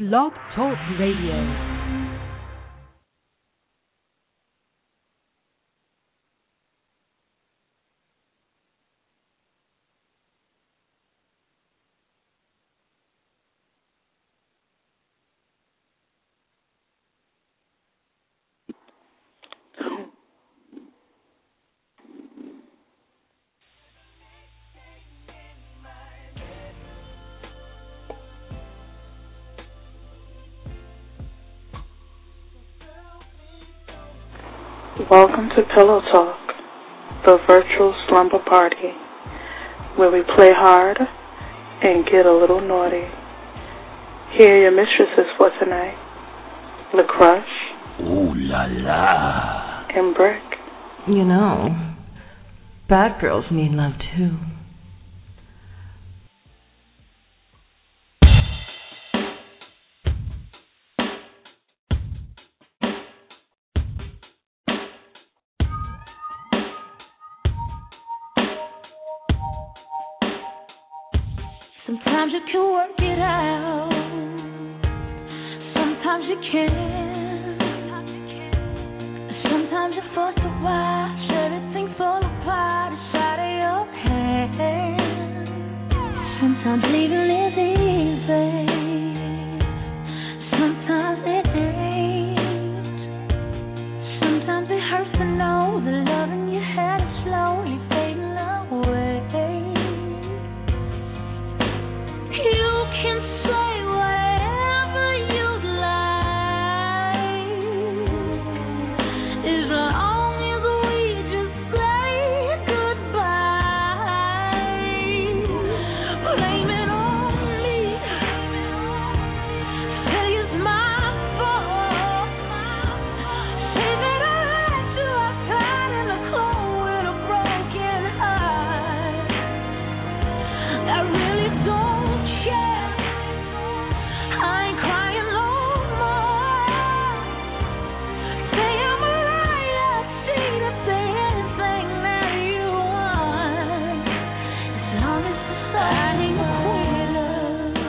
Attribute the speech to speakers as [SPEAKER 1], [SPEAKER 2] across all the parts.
[SPEAKER 1] Blog Talk Radio.
[SPEAKER 2] Welcome to Pillow Talk, the virtual slumber party, where we play hard and get a little naughty. Here are your mistresses for tonight, La Crush,
[SPEAKER 3] Ooh la la,
[SPEAKER 2] and Brick.
[SPEAKER 4] You know, bad girls need love too.
[SPEAKER 5] Sometimes you can work it out, sometimes you can't. Sometimes you're forced to watch everything fall apart inside of your head. Sometimes leaving is easy, sometimes it ain't. Sometimes it hurts to know the loving you had is slowly fading away. You can say whatever you like, as long as we just say goodbye. Blame it on me, say it's my fault. Say that I had you outside in the cold with a broken heart. I really don't. I ain't crying no more. Say I'm a liar, cheat, or say anything that you want, as long as I ain't a quitter.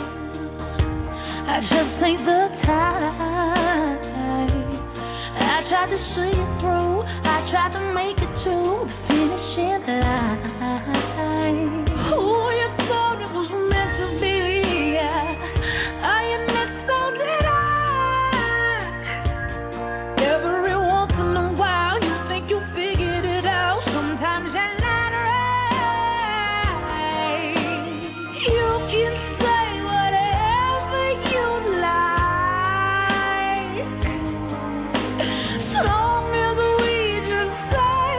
[SPEAKER 5] I just ain't the type. I tried to see it through. I tried to make it to the finishing line. Who you thought it was meant to be? Every once in a while you think you figured it out. Sometimes you're not right. You can say whatever you like, as long as we just say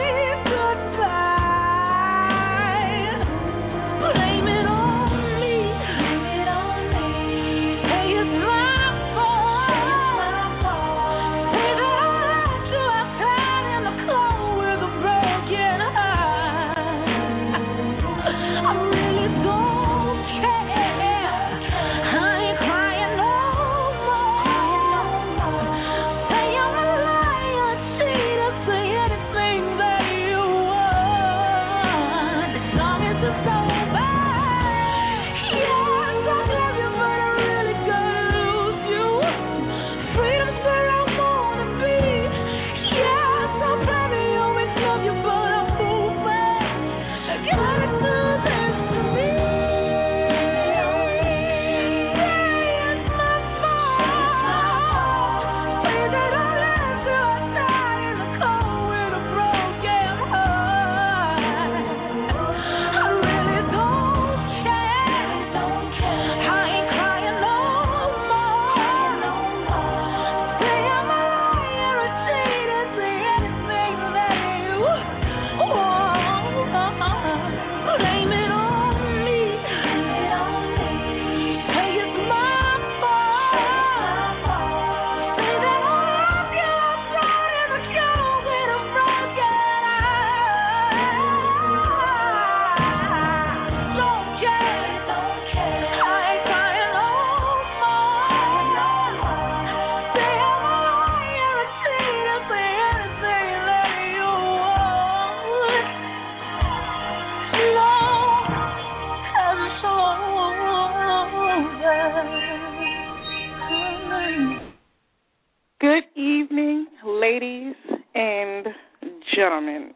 [SPEAKER 2] Good evening, ladies and gentlemen.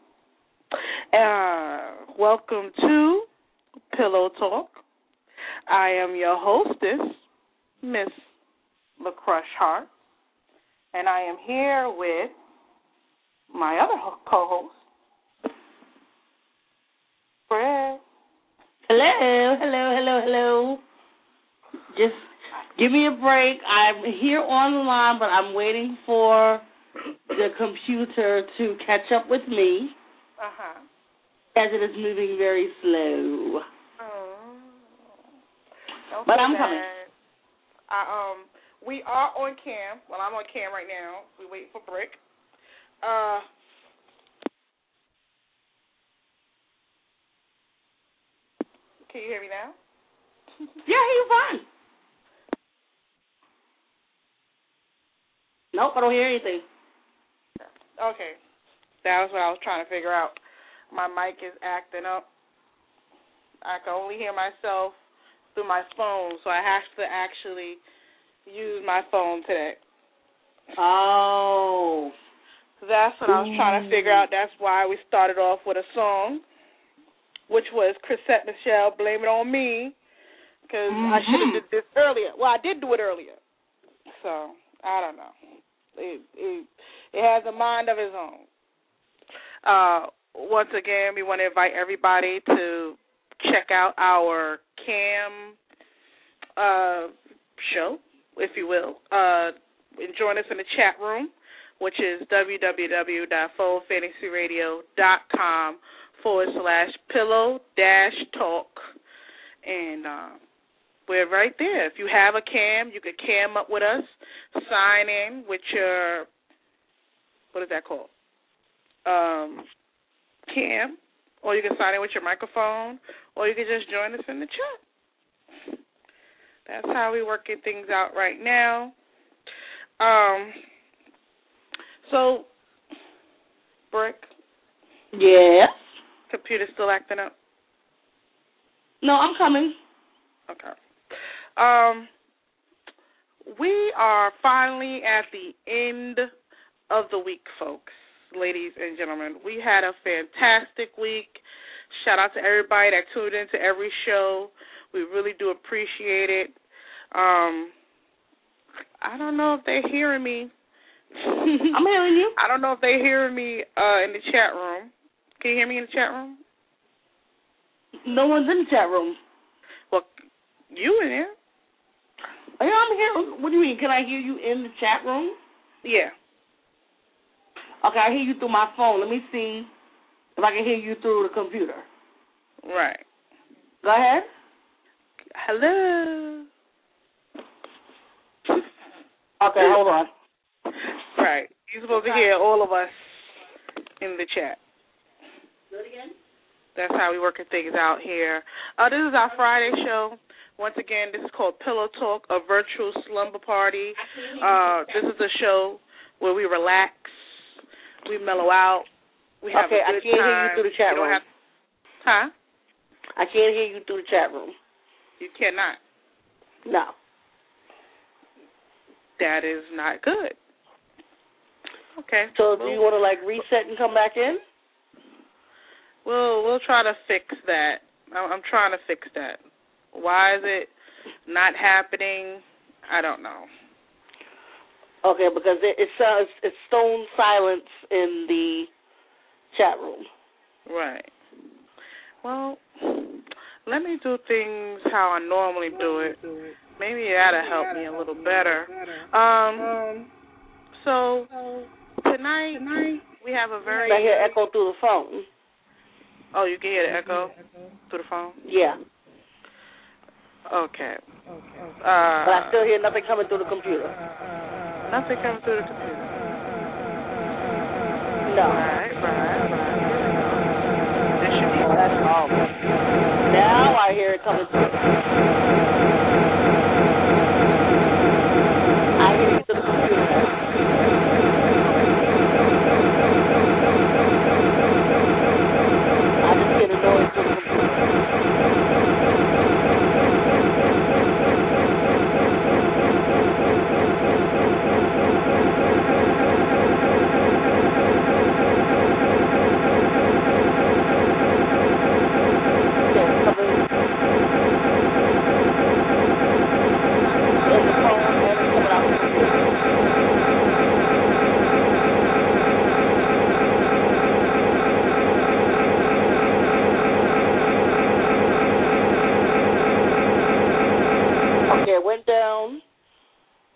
[SPEAKER 2] Welcome to Pillow Talk. I am your hostess, Miss LaCrush Hart, and I am here with my other co-host, Fred.
[SPEAKER 6] Hello. Just give me a break. I'm here on the line, but I'm waiting for the computer to catch up with me, as it is moving very slow. But I'm coming.
[SPEAKER 2] We are on cam. Well, I'm on cam right now. We wait for Brick. Can you hear me now?
[SPEAKER 6] Yeah, you're fine. Nope, I don't hear anything.
[SPEAKER 2] Okay. That was what I was trying to figure out. My mic is acting up. I can only hear myself through my phone, so I have to actually use my phone today.
[SPEAKER 6] Oh.
[SPEAKER 2] That's what I was trying to figure out. That's why we started off with a song, which was Chrisette Michele, Blame It On Me, because I should have did this earlier. Well, I did do it earlier. So, I don't know. It has a mind of its own. Once again, we want to invite everybody to check out our CAM show, if you will, and join us in the chat room, which is www.fullfantasyradio.com/pillow-talk. And we're right there. If you have a CAM, you could CAM up with us, sign in with your, what is that called? CAM, or you can sign in with your microphone, or you can just join us in the chat. That's how we're working things out right now. So, Brick?
[SPEAKER 6] Yes?
[SPEAKER 2] Computer's still acting up?
[SPEAKER 6] No, I'm coming.
[SPEAKER 2] Okay. We are finally at the end of the week, folks, ladies and gentlemen. We had a fantastic week. Shout out to everybody that tuned into every show. We really do appreciate it. I don't know if they're hearing me.
[SPEAKER 6] I'm hearing you.
[SPEAKER 2] I don't know if they're hearing me in the chat room. Can you hear me in the chat room?
[SPEAKER 6] No one's in the chat room.
[SPEAKER 2] Well, you in there.
[SPEAKER 6] Yeah, I'm here. What do you mean? Can I hear you in the chat room?
[SPEAKER 2] Yeah.
[SPEAKER 6] Okay, I hear you through my phone. Let me see if I can hear you through the computer.
[SPEAKER 2] Right.
[SPEAKER 6] Go ahead.
[SPEAKER 2] Hello.
[SPEAKER 6] Okay, hold on.
[SPEAKER 2] Right. You're supposed to hear all of us in the chat.
[SPEAKER 6] Do it again.
[SPEAKER 2] That's how we working things out here. This is our Friday show. Once again, this is called Pillow Talk, a virtual slumber party. This is a show where we relax, we mellow out, we have a good time.
[SPEAKER 6] I can't hear you through the chat room.
[SPEAKER 2] Huh?
[SPEAKER 6] I can't hear you through the chat room.
[SPEAKER 2] You cannot.
[SPEAKER 6] No.
[SPEAKER 2] That is not good. Okay.
[SPEAKER 6] So do you want to, reset and come back in?
[SPEAKER 2] We'll try to fix that. I'm trying to fix that. Why is it not happening? I don't know.
[SPEAKER 6] Okay, because it's stone silence in the chat room.
[SPEAKER 2] Right. Well, let me do things how I normally do it. Maybe that'll help me a little better. So tonight we have a very.
[SPEAKER 6] I hear echo through the phone.
[SPEAKER 2] Oh, you can hear the echo through the phone?
[SPEAKER 6] Yeah.
[SPEAKER 2] Okay.
[SPEAKER 6] But I still hear nothing coming through the computer.
[SPEAKER 2] Nothing coming through the computer.
[SPEAKER 6] No.
[SPEAKER 2] Right. This should be.
[SPEAKER 6] That's all. Now I hear it coming through. I hear it through the computer. I just hear the noise through the computer.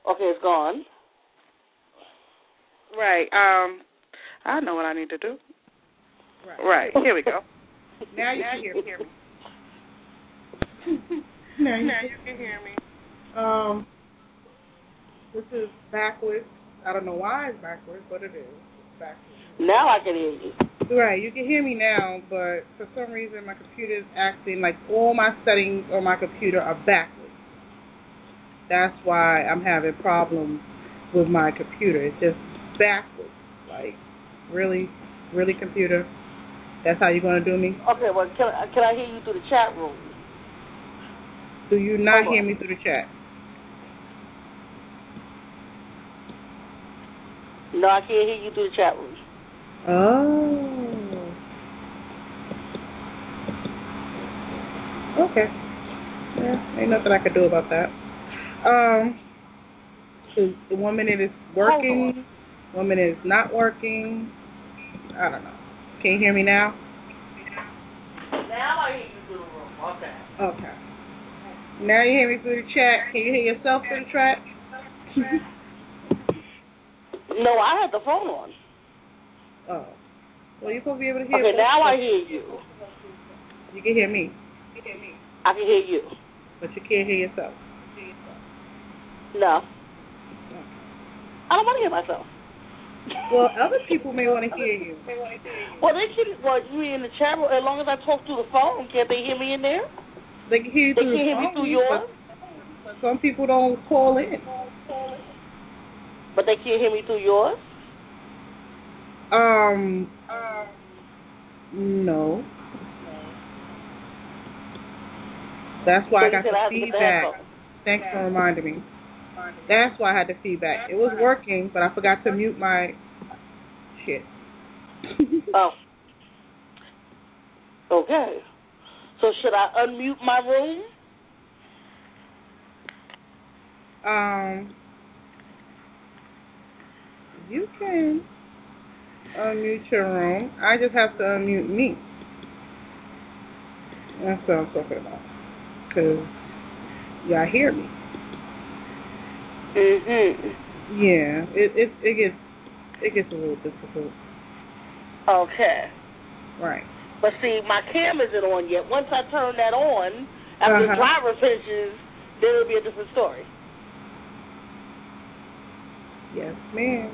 [SPEAKER 6] Okay, it's gone.
[SPEAKER 2] Right. I know what I need to do. Right. Here we go.
[SPEAKER 7] Now you can hear me. Now you can hear me. This is backwards. I don't know why it's backwards, but it is. It's backwards.
[SPEAKER 6] Now I can hear you.
[SPEAKER 7] Right, you can hear me now, but for some reason my computer is acting like all my settings on my computer are backwards. That's why I'm having problems with my computer. It's just backwards. Like, really, computer? That's how you're going to do me?
[SPEAKER 6] Okay, well, can I hear you through the chat room?
[SPEAKER 7] Do you not hear me through the chat?
[SPEAKER 6] No, I can't hear you through the chat room.
[SPEAKER 7] Oh. Okay. Yeah, ain't nothing I can do about that. So the 1 minute is working, 1 minute is not working. I don't know. Can you hear me now?
[SPEAKER 6] Now I hear you through the room.
[SPEAKER 7] Okay. Now you hear me through the chat. Can you hear yourself through the chat?
[SPEAKER 6] No, I had the phone on.
[SPEAKER 7] Oh. Well, you're supposed to be able to hear me.
[SPEAKER 6] Okay, now I hear you.
[SPEAKER 7] You can hear me.
[SPEAKER 6] I can hear you.
[SPEAKER 7] But you can't hear yourself.
[SPEAKER 6] No. I don't want to hear myself.
[SPEAKER 7] Well, other people may want to hear you.
[SPEAKER 6] Well, they can. Well, you in the chat room. As long as I talk through the phone, can't they hear me in there?
[SPEAKER 7] They can hear you through the phone. They can't hear me through yours. But some people don't call in.
[SPEAKER 6] But they can't hear me through yours?
[SPEAKER 7] No. That's why I got the feedback. Thanks for reminding me. That's why I had the feedback. It was working, but I forgot to mute my shit.
[SPEAKER 6] Oh. Okay. So should I unmute my room?
[SPEAKER 7] You can unmute your room. I just have to unmute me. That's what I'm talking about. Because y'all hear me. Yeah, it gets a little difficult.
[SPEAKER 6] Okay.
[SPEAKER 7] Right.
[SPEAKER 6] But see, my cam isn't on yet. Once I turn that on, after the driver finishes, then it'll be a different story.
[SPEAKER 7] Yes, ma'am.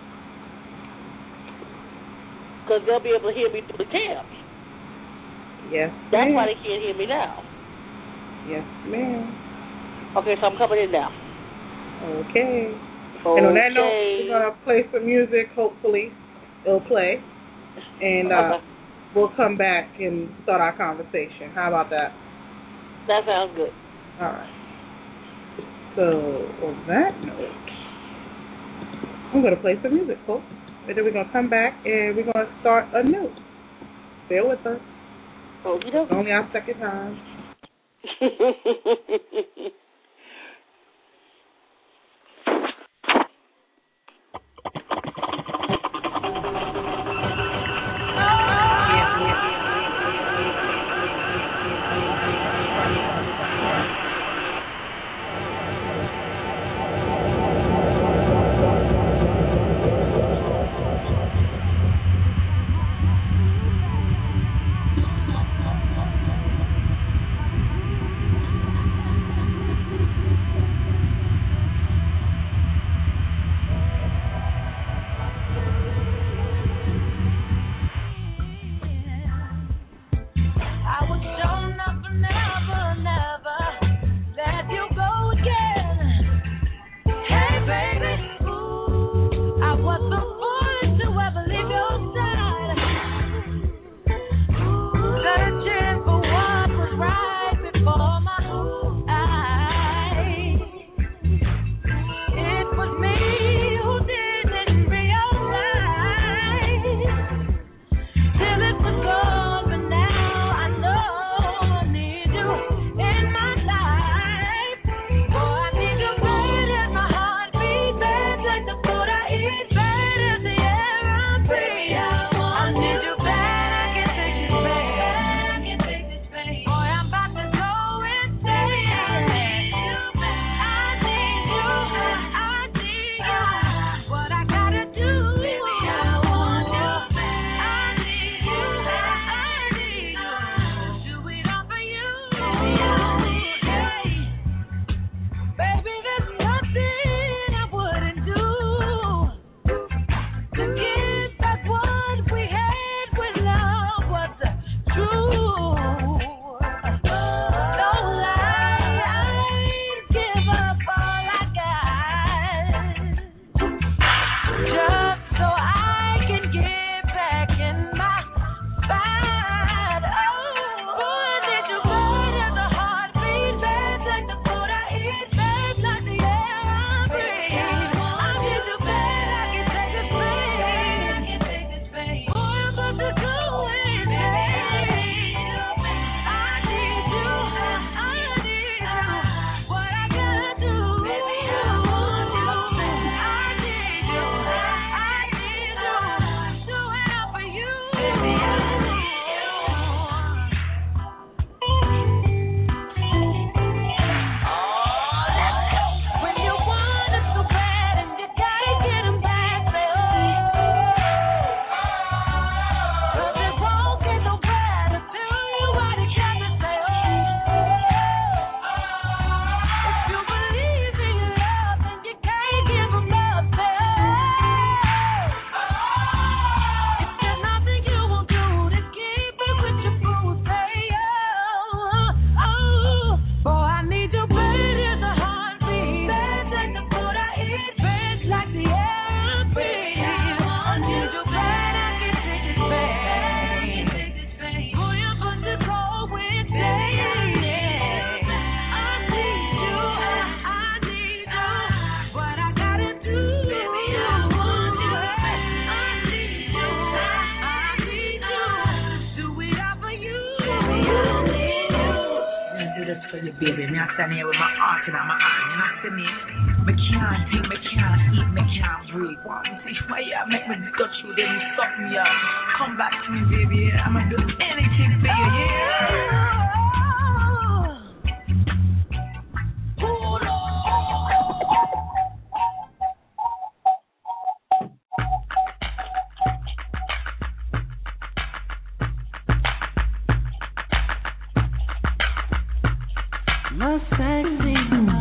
[SPEAKER 6] Because they'll be able to hear me through the cam.
[SPEAKER 7] Yes, ma'am.
[SPEAKER 6] That's why they can't hear me now.
[SPEAKER 7] Yes, ma'am.
[SPEAKER 6] Okay, so I'm coming in now.
[SPEAKER 7] Okay. And on that note, we're going to play some music. Hopefully, it'll play. And we'll come back and start our conversation. How about that?
[SPEAKER 6] That sounds good.
[SPEAKER 7] All right. So, on that note, I'm going to play some music, folks. And then we're going to come back and we're going to start anew. Bear with us. It's only our second time.
[SPEAKER 8] you, baby. Me I stand here with my heart in my hand. You know what I mean? Me can't think, me can't eat, me can't breathe. See why you make me touch you, then you stop me up. Come back to me, baby. I'ma do anything for you, yeah.
[SPEAKER 5] My sexy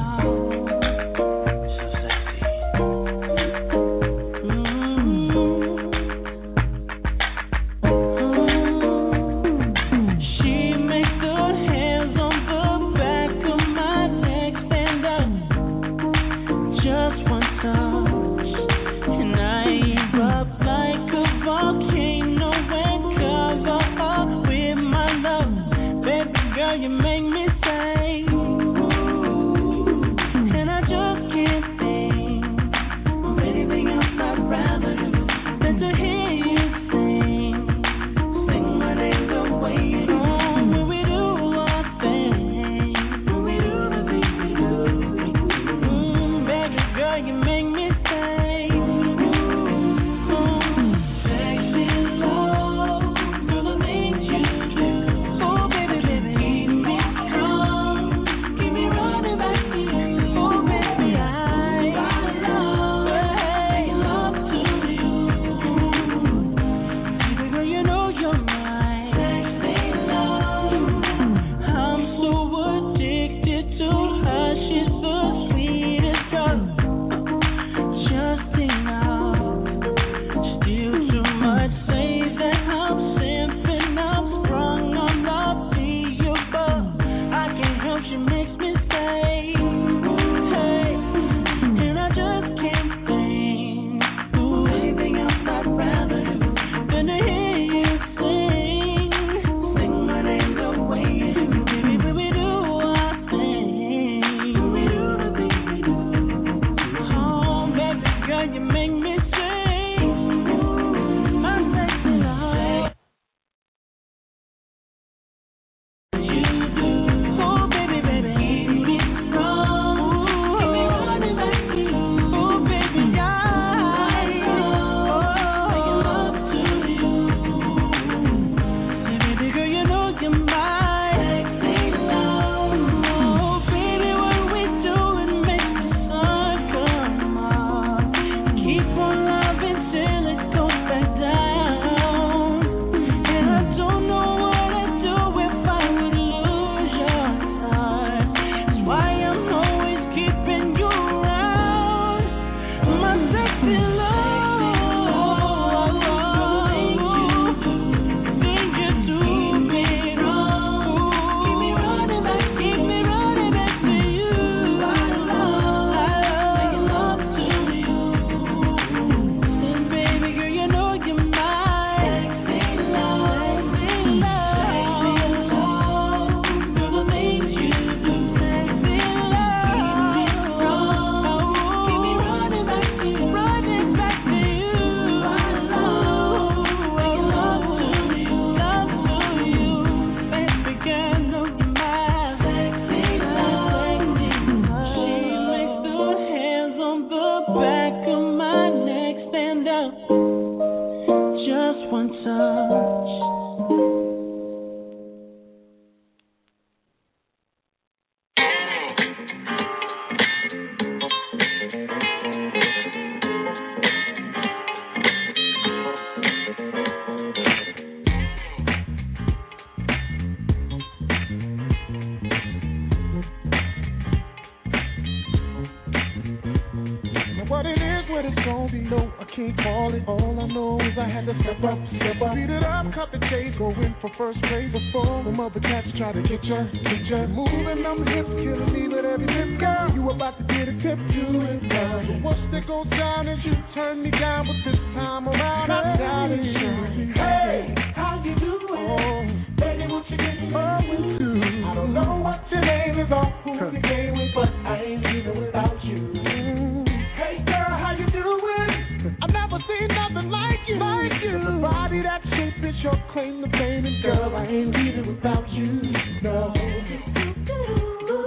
[SPEAKER 9] moving them hips, killing me with every lip, girl. You about to get a tip, do it now. So what's that goes down as you turn me down, but this time around I'm down and shine. Hey, how you doing? Oh, baby, what you getting into? I don't know what your name is or who you came with, but I ain't leaving without you. Hey, girl, how you doing? I've never seen nothing like you. The body that shape is your claim to fame, and girl, I ain't leaving without you. No.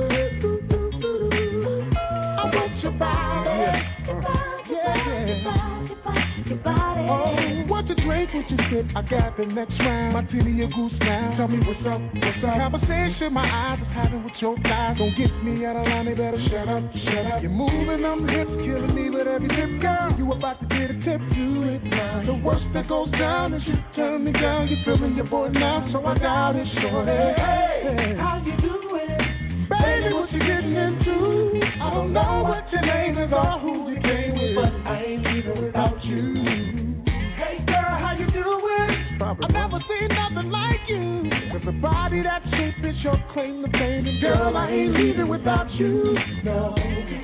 [SPEAKER 9] take what you spit, I got the next round. My titty a goose now. Tell me what's up, what's up. Conversation my eyes is having with your thighs. Don't get me out of line, they better shut up, shut up. You're moving them hips, killing me with every tip, girl. You about to get a tip, do it now. The worst that goes down is you turn me down. You're feeling your boy now, so I doubt it, shorty. Hey, how you doing? Baby, what you getting into? I don't know what your name is or who you came with, but I ain't leaving without you. Hey girl, how you doing? I've never seen nothing like you. With a body that shape is your claim to fame, and girl, I ain't leaving without you. No.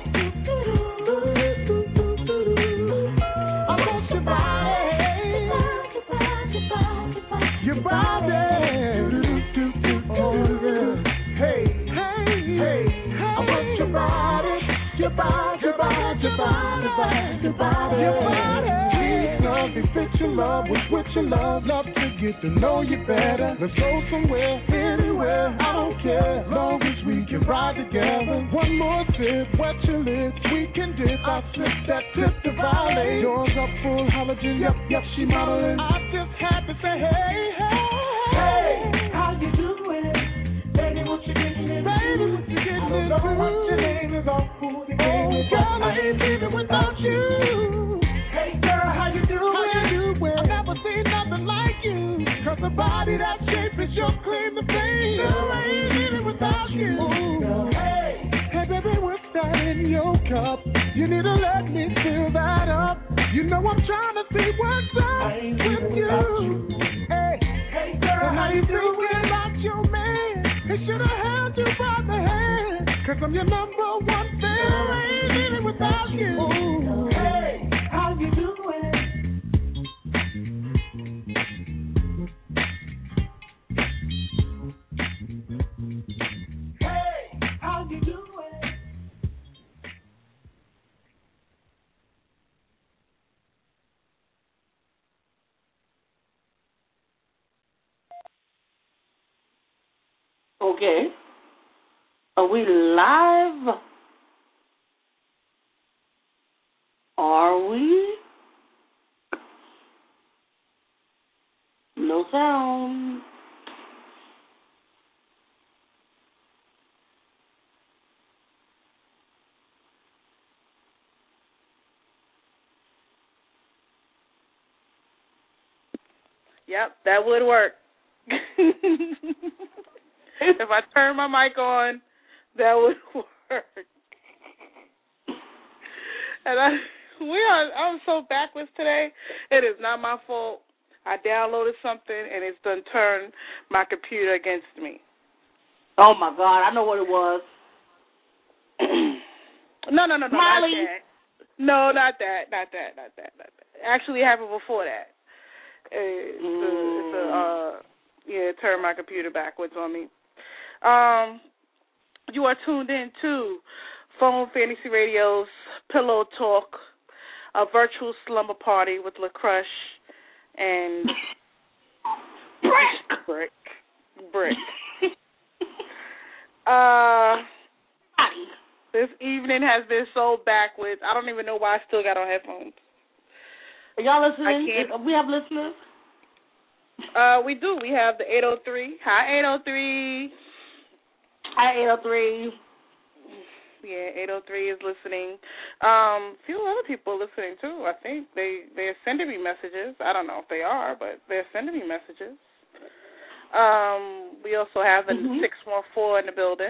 [SPEAKER 9] I want your body. Your body. Oh, yeah. Hey. I want your body, your body, your body, your body, your body, your body. Please love me, fit your love, with your love to get to know you better. Let's go somewhere, anywhere, I don't care, long as we can ride together. One more sip, wet your lips, we can dip. I slip that tip to violate. Yours up full halogen, yep, she modeling. I just had to say, hey, how you doing? Baby, what you getting into? Baby, what you getting into? I don't know what your name is or who you came with, girl, I ain't leaving without you. Hey, girl, how you doing? How you doing? I've never seen nothing like you. Cause the body that shape is your claim to fame. Girl, I ain't leaving without you. Hey, baby, what's that in your cup? You need to let me fill that up. You know I'm trying to see what's up with you. Hey, girl, how you doing? About your man. He should have held you by the hand, cause I'm your number one fan. I ain't leaving without you. Hey, how you doing? Hey, how you doing?
[SPEAKER 6] Okay. Are we live? Are we? No sound.
[SPEAKER 2] Yep, that would work. If I turn my mic on, that would work. And I'm so backwards today. It is not my fault. I downloaded something and it's done turned my computer against me.
[SPEAKER 6] Oh my God, I know what it was.
[SPEAKER 2] No,
[SPEAKER 6] Molly.
[SPEAKER 2] not that. No, not that. Actually, it happened before that. It turned my computer backwards on me. You are tuned in to Phone Fantasy Radio's Pillow Talk, a virtual slumber party with LaCrush and Brick. This evening has been so backwards. I don't even know why I still got on headphones.
[SPEAKER 6] Are y'all listening? We have listeners?
[SPEAKER 2] We do. We have the 803. Hi, 803.
[SPEAKER 6] Hi, 803.
[SPEAKER 2] Yeah, 803 is listening. A few other people are listening, too. I think they're sending me messages. I don't know if they are, but they're sending me messages. We also have the 614 in the building.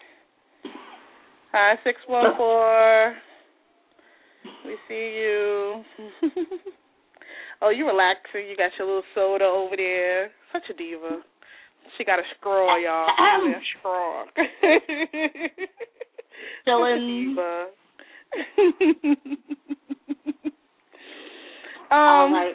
[SPEAKER 2] Hi, 614. We see you. Oh, you relaxing. You got your little soda over there. Such a diva. She got a straw, y'all. A straw.
[SPEAKER 6] Chilling.
[SPEAKER 2] All right.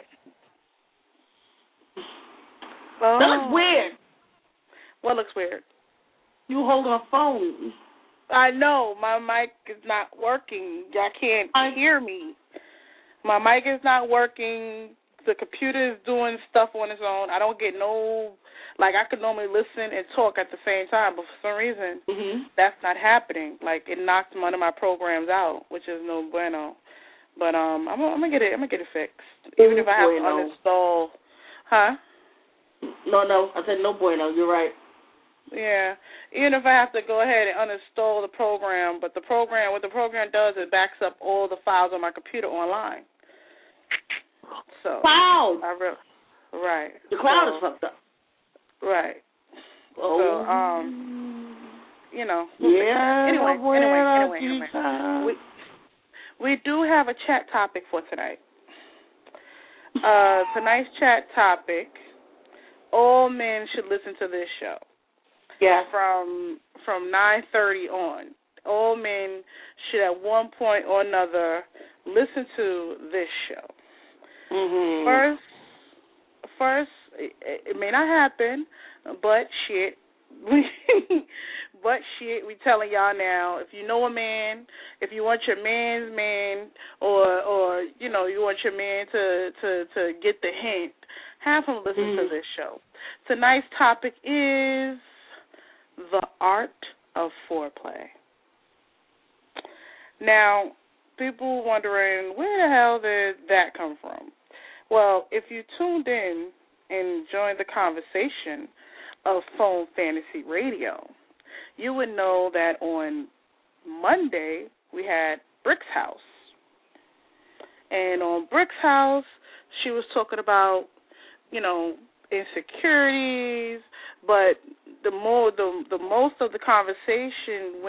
[SPEAKER 6] That looks weird.
[SPEAKER 2] What looks weird?
[SPEAKER 6] You holding a phone.
[SPEAKER 2] I know. My mic is not working. Y'all can't hear me. My mic is not working. The computer is doing stuff on its own. I don't get I could normally listen and talk at the same time, but for some reason, that's not happening. Like, it knocked one of my programs out, which is no bueno. But I'm gonna get it fixed. Even if I have to uninstall. Huh?
[SPEAKER 6] No. I said no bueno. You're right.
[SPEAKER 2] Yeah. Even if I have to go ahead and uninstall the program, but what the program does, it backs up all the files on my computer online. So.
[SPEAKER 6] Cloud.
[SPEAKER 2] Right.
[SPEAKER 6] The cloud is fucked up.
[SPEAKER 2] Right.
[SPEAKER 6] Oh.
[SPEAKER 2] So,
[SPEAKER 6] Yeah.
[SPEAKER 2] Anyway. We do have a chat topic for tonight. Tonight's chat topic: all men should listen to this show.
[SPEAKER 6] Yeah.
[SPEAKER 2] From 9:30 on, all men should at one point or another listen to this show.
[SPEAKER 6] Mm-hmm.
[SPEAKER 2] First, it may not happen, but shit. We telling y'all now, if you know a man, if you want your man's man, or you want your man to get the hint, have him listen to this show. Tonight's topic is the art of foreplay. Now, people wondering, where the hell did that come from? Well, if you tuned in and joined the conversation of Phone Fantasy Radio, you would know that on Monday we had Brick's house. And on Brick's house, she was talking about, insecurities, but the most of the conversation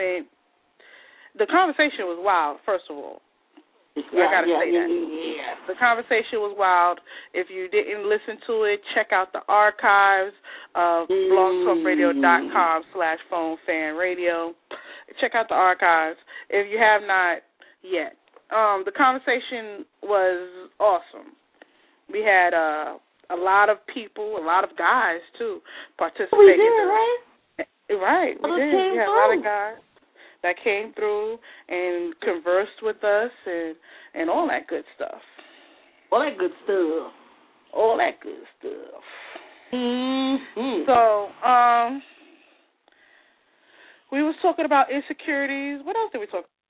[SPEAKER 2] was wild, first of all. I gotta say that.
[SPEAKER 6] Yeah.
[SPEAKER 2] The conversation was wild. If you didn't listen to it, check out the archives of blogtalkradio.com/phonefanradio. Check out the archives if you have not yet. The conversation was awesome. We had a lot of people, a lot of guys too, participating.
[SPEAKER 6] We did, right?
[SPEAKER 2] Right, we did. We had a lot of guys that came through and conversed with us and all that good stuff.
[SPEAKER 6] All that good stuff. Mm-hmm.
[SPEAKER 2] So, we was talking about insecurities. What else did we talk about?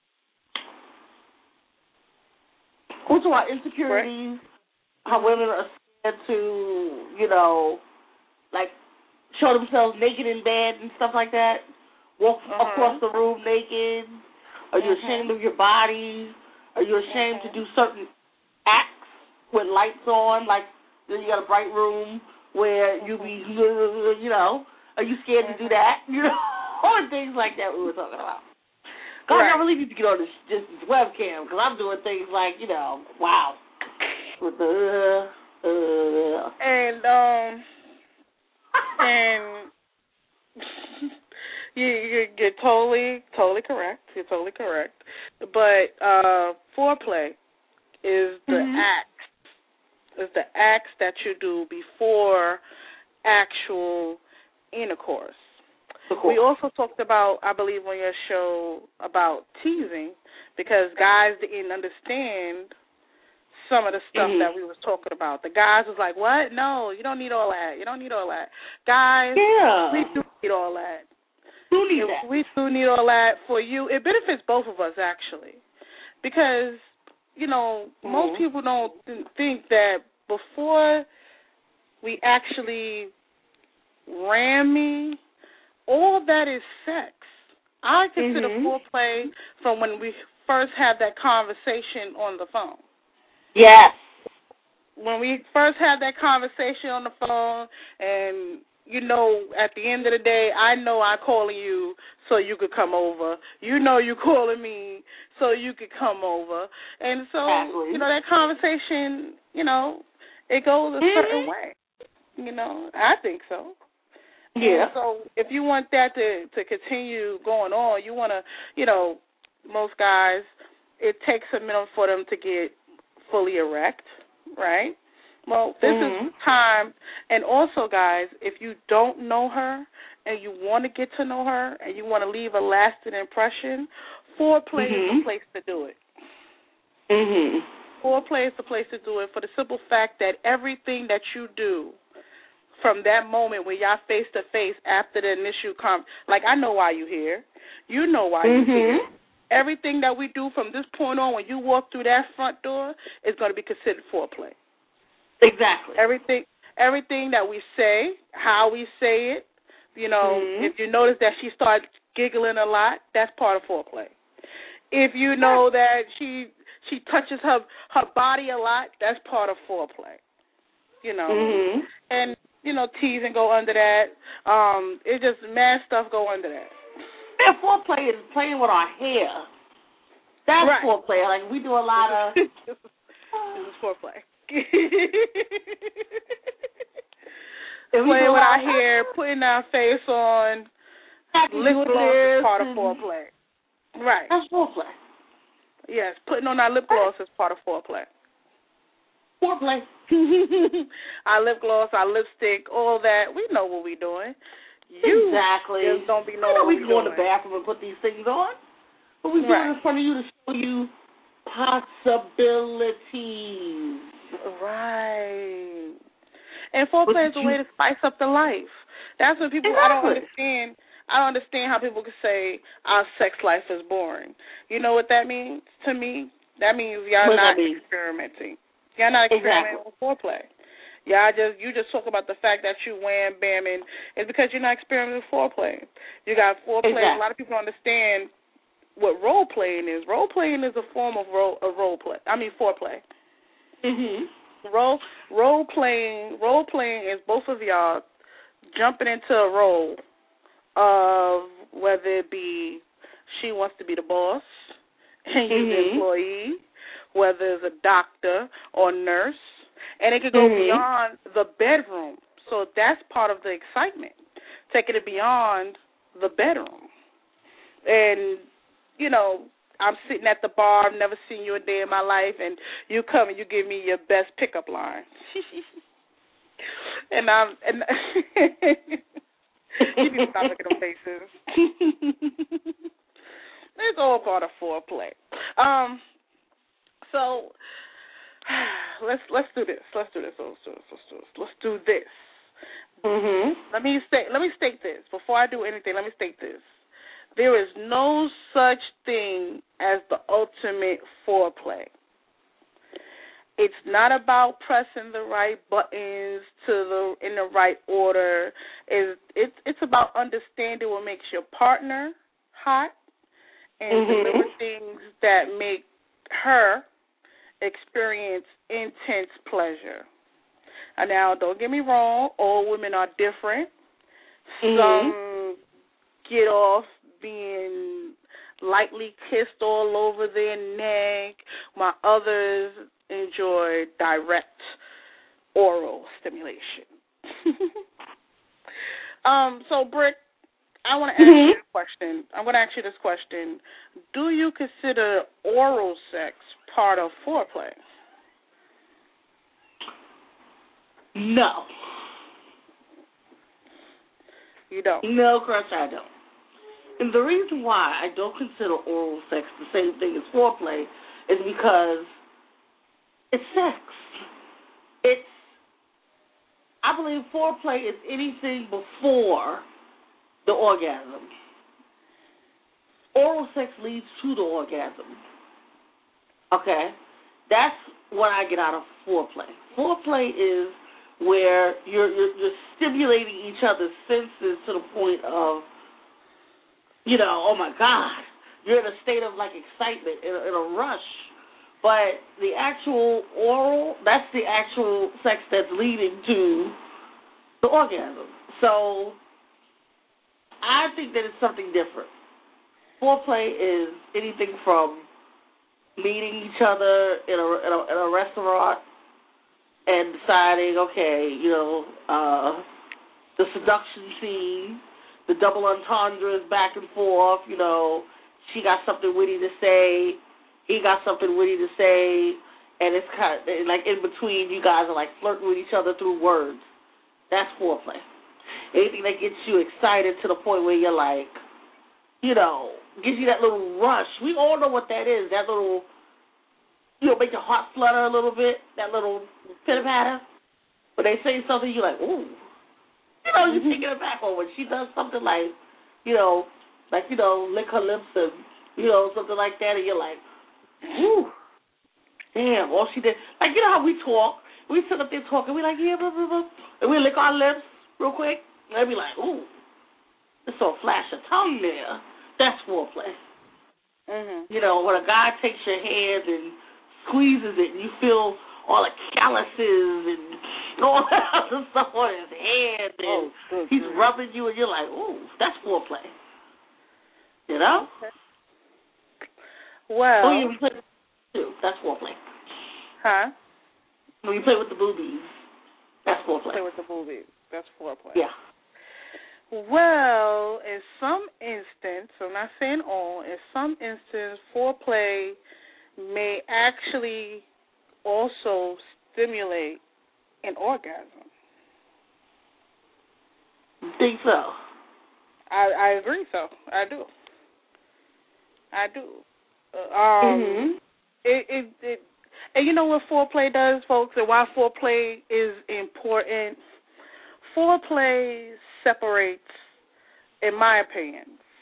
[SPEAKER 6] We talked about insecurities, how women are scared to, show themselves naked in bed and stuff like that. Walk across the room naked. Are you ashamed of your body? Are you ashamed to do certain acts with lights on? Like, you got a bright room where you be, are you scared to do that? All the things like that we were talking about. God, I really need to get on this webcam because I'm doing things like, wow. With the,
[SPEAKER 2] And You're totally correct. You're totally correct. But foreplay is the act. Is the acts that you do before actual intercourse. We also talked about, I believe, on your show about teasing, because guys didn't understand some of the stuff that we was talking about. The guys was like, what? No, you don't need all that. You don't need all that. Guys, we do need all that. We do need all that for you. It benefits both of us, actually, because, most people don't think that before we actually ram me, all that is sex. I consider foreplay from when we first had that conversation on the phone.
[SPEAKER 6] Yes.
[SPEAKER 2] When we first had that conversation on the phone, and, at the end of the day, I know I'm calling you so you could come over. You know you're calling me so you could come over. And so, that conversation, it goes a certain way. I think so.
[SPEAKER 6] Yeah.
[SPEAKER 2] And so if you want that to continue going on, you want to, most guys, it takes a minute for them to get fully erect, right? Well, this is time. And also, guys, if you don't know her and you want to get to know her and you want to leave a lasting impression, foreplay is the place to do it. Foreplay is the place to do it for the simple fact that everything that you do from that moment when y'all face to face after the initial like, I know why you're here. You know why you're here. everything that we do from this point on, when you walk through that front door, is going to be considered foreplay.
[SPEAKER 6] Exactly.
[SPEAKER 2] Everything that we say, how we say it, if you notice that she starts giggling a lot, that's part of foreplay. If you know that she touches her body a lot, that's part of foreplay. And teasing go under that. It's just mad stuff go under that.
[SPEAKER 6] And foreplay is playing with our hair. That's foreplay. Like, we do a lot of...
[SPEAKER 2] This is foreplay. Playing with our hair, putting our face on, lip gloss is part of foreplay. Right.
[SPEAKER 6] That's foreplay.
[SPEAKER 2] Yes, putting on our lip gloss is part of foreplay.
[SPEAKER 6] Foreplay.
[SPEAKER 2] Our lip gloss, our lipstick, all that. We know what we're doing. You just don't be knowing what
[SPEAKER 6] we
[SPEAKER 2] we're
[SPEAKER 6] go
[SPEAKER 2] doing.
[SPEAKER 6] in the bathroom and put these things on. But we do it in front of you to show you possibilities.
[SPEAKER 2] Right. And foreplay is a way to spice up the life. That's what people, I don't understand how people can say our sex life is boring. You know what that means to me? That means y'all not experimenting. Y'all not experimenting with foreplay. You just talk about the fact that you wham bamming. It's because you're not experimenting with foreplay. You got foreplay. A lot of people don't understand what role playing is. Role playing is a form of role play. I mean foreplay. Role playing is both of y'all jumping into a role of whether it be she wants to be the boss and you're the employee, whether it's a doctor or nurse, and it could go beyond the bedroom. So that's part of the excitement, taking it beyond the bedroom. And, I'm sitting at the bar, I've never seen you a day in my life, and you come and you give me your best pickup line. You need to stop looking at them faces. It's all part of foreplay. So let's do this. Let's do this. Let me state this before I do anything. Let me state this. There is no such thing as the ultimate foreplay. It's not about pressing the right buttons in the right order. It's about understanding what makes your partner hot and deliver things that make her experience intense pleasure. And now, don't get me wrong, all women are different. Some get off being lightly kissed all over their neck, while others enjoy direct oral stimulation. So, Britt, I want to ask you a question. I'm going to ask you this question. Do you consider oral sex part of foreplay?
[SPEAKER 6] No.
[SPEAKER 2] You don't?
[SPEAKER 6] No, Crush, I don't. And the reason why I don't consider oral sex the same thing as foreplay is because it's sex. I believe foreplay is anything before the orgasm. Oral sex leads to the orgasm. Okay? That's what I get out of foreplay. Foreplay is where you're stimulating each other's senses to the point of, oh my God, you're in a state of like excitement, in a rush. But the actual oral, that's the actual sex that's leading to the orgasm. So I think that it's something different. Foreplay is anything from meeting each other in a restaurant and deciding, okay, the seduction scene, the double entendres back and forth, she got something witty to say, he got something witty to say, and it's kind of like in between, you guys are like flirting with each other through words. That's foreplay. Anything that gets you excited to the point where you're like, gives you that little rush. We all know what that is, that little, make your heart flutter a little bit, that little pitter-patter. When they say something, you're like, ooh. You're taking it back. Or when she does something like, lick her lips and something like that, and you're like, whew, damn, all she did. Like, you know how we talk? We sit up there talking, we like, yeah, blah, blah, blah, and we lick our lips real quick, and we like, ooh, it's a flash of tongue there. That's foreplay.
[SPEAKER 2] Mm-hmm.
[SPEAKER 6] When a guy takes your hand and squeezes it, and you feel all the calluses and all that other stuff on his hand, and he's rubbing you, and you're like, ooh, that's foreplay. You know?
[SPEAKER 2] Okay. Well.
[SPEAKER 6] Oh, yeah, we play too. That's foreplay.
[SPEAKER 2] Huh?
[SPEAKER 6] When you play with the boobies, that's foreplay.
[SPEAKER 2] Play with the boobies. That's foreplay.
[SPEAKER 6] Yeah.
[SPEAKER 2] Well, in some instance, I'm not saying all, in some instance, foreplay may actually also stimulate an orgasm.
[SPEAKER 6] Think so?
[SPEAKER 2] I agree so. I do. And you know what foreplay does, folks, and why foreplay is important? Foreplay separates, in my opinion,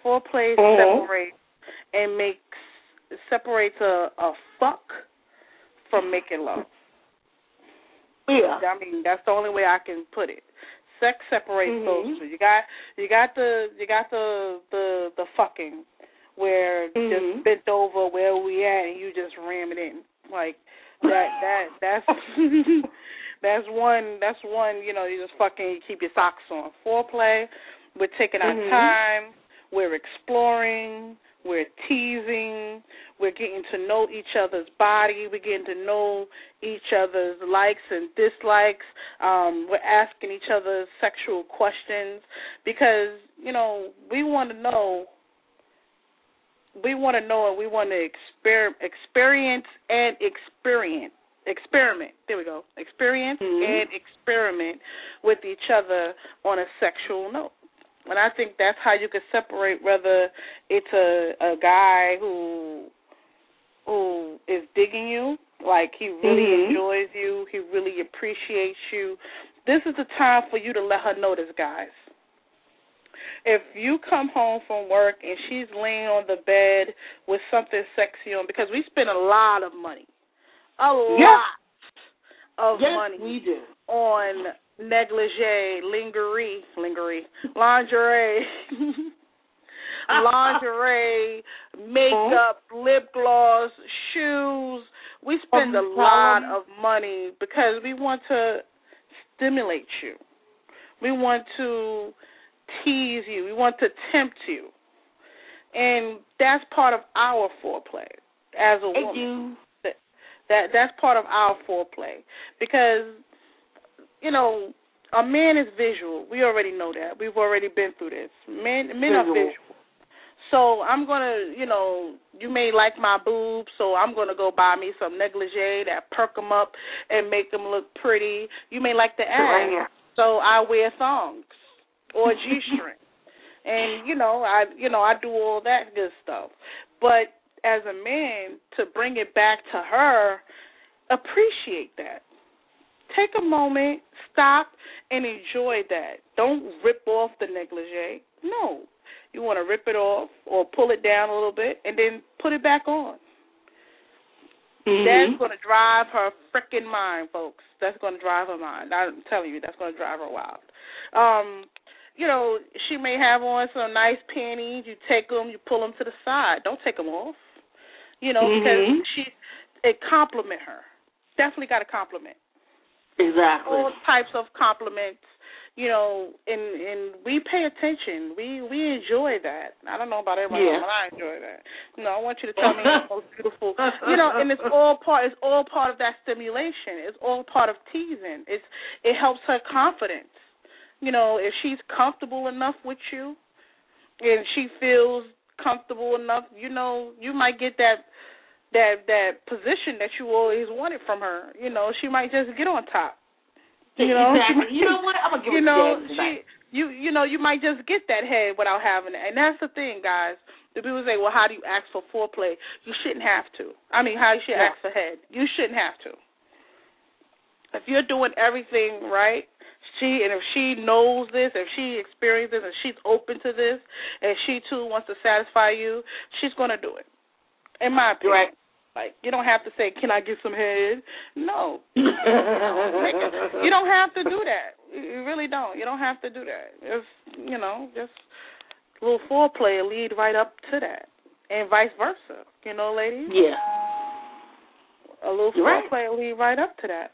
[SPEAKER 2] separates a fuck from making love.
[SPEAKER 6] Yeah.
[SPEAKER 2] I mean, that's the only way I can put it. Sex separates those two. You got the fucking where just bent over where we at and you just ram it in. Like that's that's one, you just fucking keep your socks on. Foreplay, we're taking our time, we're exploring, we're teasing, we're getting to know each other's body, we're getting to know each other's likes and dislikes, we're asking each other sexual questions because, we want to know and we want to experiment. There we go. Experience and experiment with each other on a sexual note. And I think that's how you can separate whether it's a guy who is digging you, like he really enjoys you, he really appreciates you. This is the time for you to let her know this, guys. If you come home from work and she's laying on the bed with something sexy on, because we spend a lot of money. A lot of money
[SPEAKER 6] we do.
[SPEAKER 2] on negligee, lingerie, makeup, lip gloss, shoes. We spend a lot of money because we want to stimulate you. We want to tease you. We want to tempt you. And that's part of our foreplay as a woman. That's part of our foreplay because, a man is visual. We already know that. We've already been through this. Men are visual. So I'm going to, you may like my boobs, so I'm going to go buy me some negligee that perk them up and make them look pretty. You may like the ass, so I wear thongs or G-string. And, I do all that good stuff. But as a man, to bring it back to her, appreciate that. Take a moment, stop, and enjoy that. Don't rip off the negligee. No. You want to rip it off or pull it down a little bit and then put it back on. That's going to drive her freaking mind, folks. That's going to drive her mind. I'm telling you, that's going to drive her wild. She may have on some nice panties. You take them, you pull them to the side. Don't take them off. Because it compliment her. Definitely got to compliment.
[SPEAKER 6] Exactly.
[SPEAKER 2] All types of compliments, and we pay attention. We enjoy that. I don't know about everybody else, but I enjoy that. I want you to tell me it's most beautiful. And it's all part of that stimulation. It's all part of teasing. It helps her confidence. If she's comfortable enough with you and she feels comfortable enough, you might get that position that you always wanted from her. She might just get on top.
[SPEAKER 6] Exactly. You know what? I'm gonna give her a
[SPEAKER 2] you might just get that head without having it. And that's the thing, guys. The people say, well, how do you ask for foreplay? You shouldn't have to. I mean, how you should ask for head. You shouldn't have to. If you're doing everything right, if she knows this, if she experiences and she's open to this, and she too wants to satisfy you, she's gonna do it. In my opinion.
[SPEAKER 6] Right.
[SPEAKER 2] Like, you don't have to say, "Can I get some head?" No. You don't have to do that. You really don't. You don't have to do that. Just a little foreplay will lead right up to that, and vice versa. Ladies.
[SPEAKER 6] Yeah.
[SPEAKER 2] A little foreplay will lead right up to that.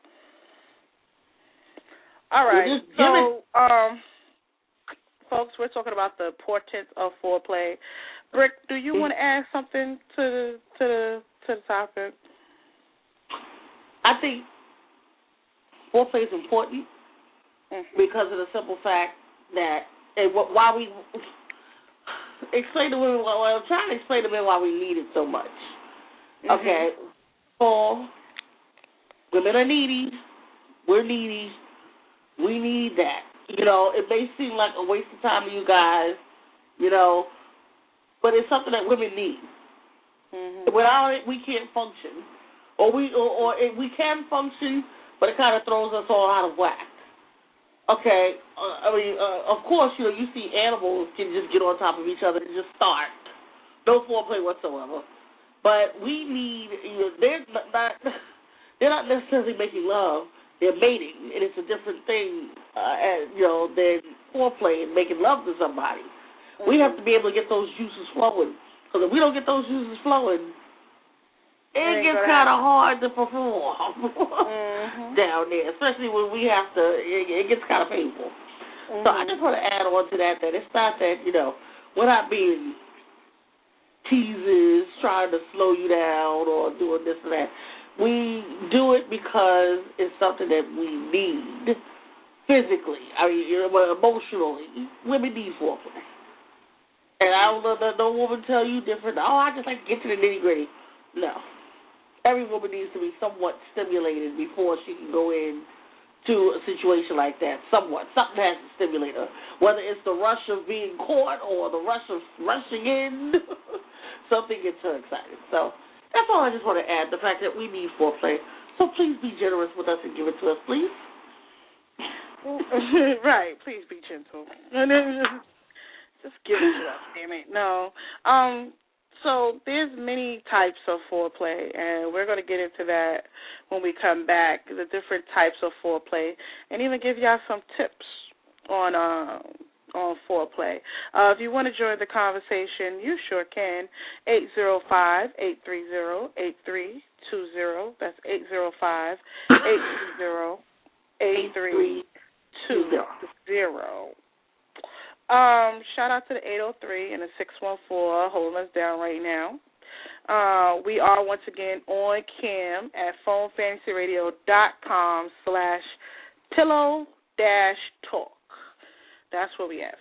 [SPEAKER 2] All right. So, folks, we're talking about the importance of foreplay. Brick, do you want to add something to the topic?
[SPEAKER 6] I think foreplay is important because of the simple fact that, and why we explain to women. Well, I'm trying to explain to men why we need it so much. Okay, for women are needy, we're needy, we need that. It may seem like a waste of time to you guys, but it's something that women need. Without it, we can't function, or we can function, but it kind of throws us all out of whack. Okay, of course, you see animals can just get on top of each other and just start, no foreplay whatsoever. But we need, they're not necessarily making love, they're mating, and it's a different thing, than foreplay and making love to somebody. We have to be able to get those juices flowing. Because if we don't get those juices flowing, it gets kind of hard to perform down there, especially when we have to, it gets kind of painful. So I just want to add on to that it's not that, we're not being teasers, trying to slow you down or doing this and that. We do it because it's something that we need physically. Emotionally. Women need foreplay. And I don't let no woman tell you different. I just like to get to the nitty-gritty. No. Every woman needs to be somewhat stimulated before she can go in to a situation like that. Somewhat. Something has to stimulate her. Whether it's the rush of being caught or the rush of rushing in, something gets her excited. So that's all I just want to add, the fact that we need foreplay. So please be generous with us and give it to us, please.
[SPEAKER 2] Right. Please be gentle. Just give it to us, damn it. No. So there's many types of foreplay, and we're going to get into that when we come back, the different types of foreplay, and even give y'all some tips on foreplay. If you want to join the conversation, you sure can. 805-830-8320. That's 805-830-8320. Shout out to the 803 and the 614 holding us down right now. We are once again on cam at phonefantasyradio.com/pillow-talk. That's where we at.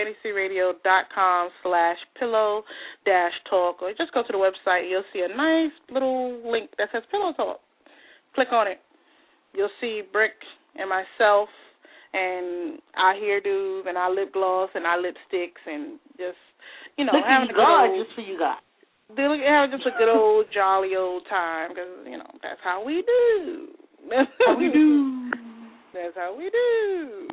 [SPEAKER 2] phonefantasyradio.com/pillow-talk. Or just go to the website and you'll see a nice little link that says Pillow Talk. Click on it. You'll see Brick and myself and our hairdos and our lip gloss and our lipsticks and just, having a good old,
[SPEAKER 6] just for you guys.
[SPEAKER 2] Having just a good old jolly old time because, that's how we do. That's how we do. That's how we do.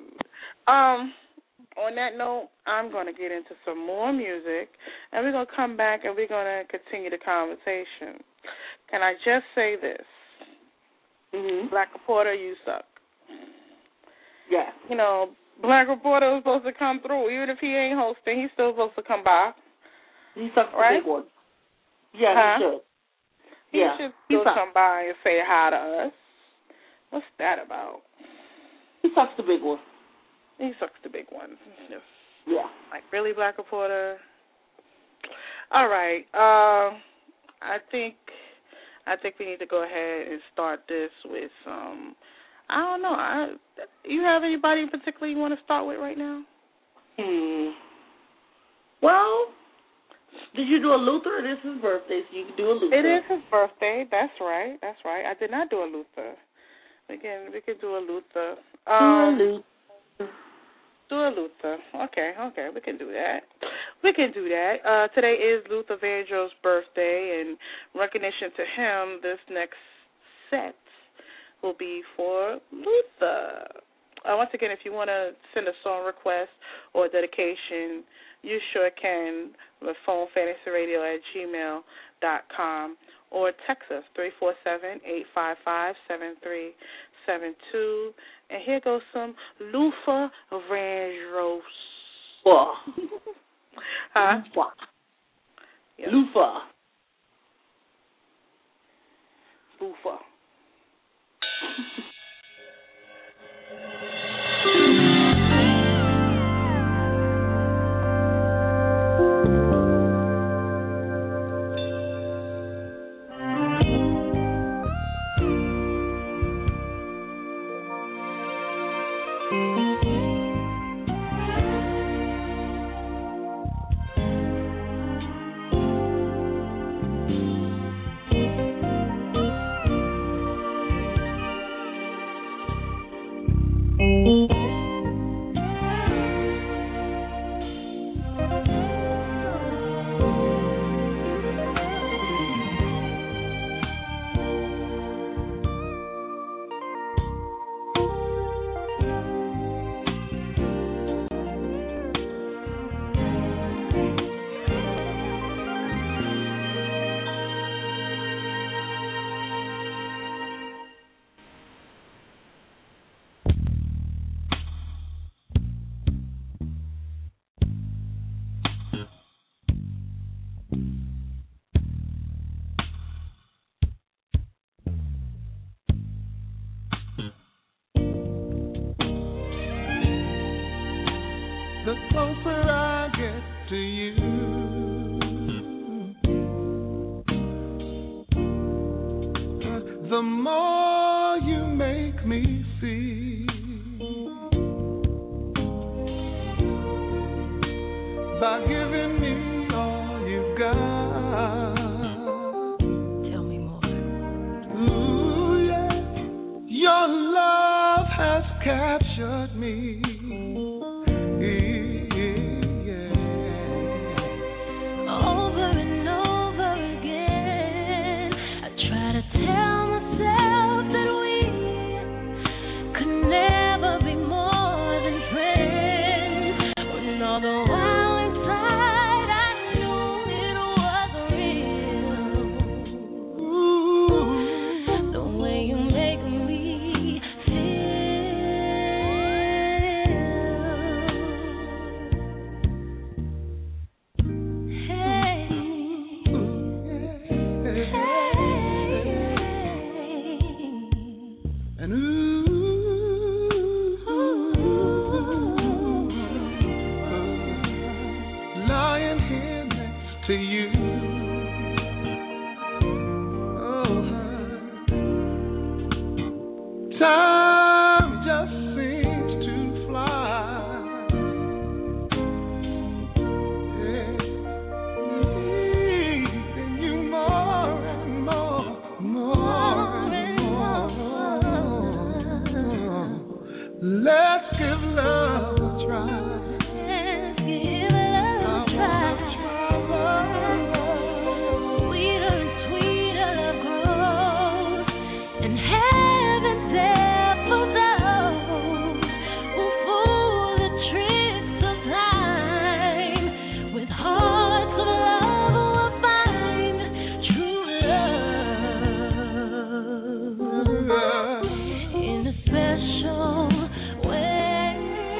[SPEAKER 2] On that note, I'm going to get into some more music, and we're going to come back and we're going to continue the conversation. Can I just say this? Black Reporter, you suck.
[SPEAKER 6] Yeah.
[SPEAKER 2] Black Reporter was supposed to come through. Even if he ain't hosting, he's still supposed to come by.
[SPEAKER 6] He sucks the big one. Yeah, he should.
[SPEAKER 2] He should still come by and say hi to us. What's that about?
[SPEAKER 6] He sucks the big one.
[SPEAKER 2] He sucks the big one. Just,
[SPEAKER 6] yeah.
[SPEAKER 2] Like, really, Black Reporter? All right. I think we need to go ahead and start this with some... I don't know. You have anybody in particular you want to start with right now?
[SPEAKER 6] Well, did you do a Luther? It is his birthday, so you can do a Luther.
[SPEAKER 2] It is his birthday. That's right. I did not do a Luther. Again, we could do a Luther. Do a Luther. Okay. We can do that. Today is Luther Vandross's birthday, and recognition to him, this next set will be for Luther. once again, if you want to send a song request or dedication, you sure can. Phone fantasyradio@gmail.com or text us 347-855-7372. And here goes some Luther Vandross. Huh? Yep.
[SPEAKER 6] Luther.
[SPEAKER 9] The closer I get to you, the more you make me see. By giving me all you've got.
[SPEAKER 5] Tell me more.
[SPEAKER 9] Ooh, yeah. Your love has captured me. Time just seems to fly. Yeah. Needing you more and more, more and more. Let's give love a try.
[SPEAKER 5] In a special way.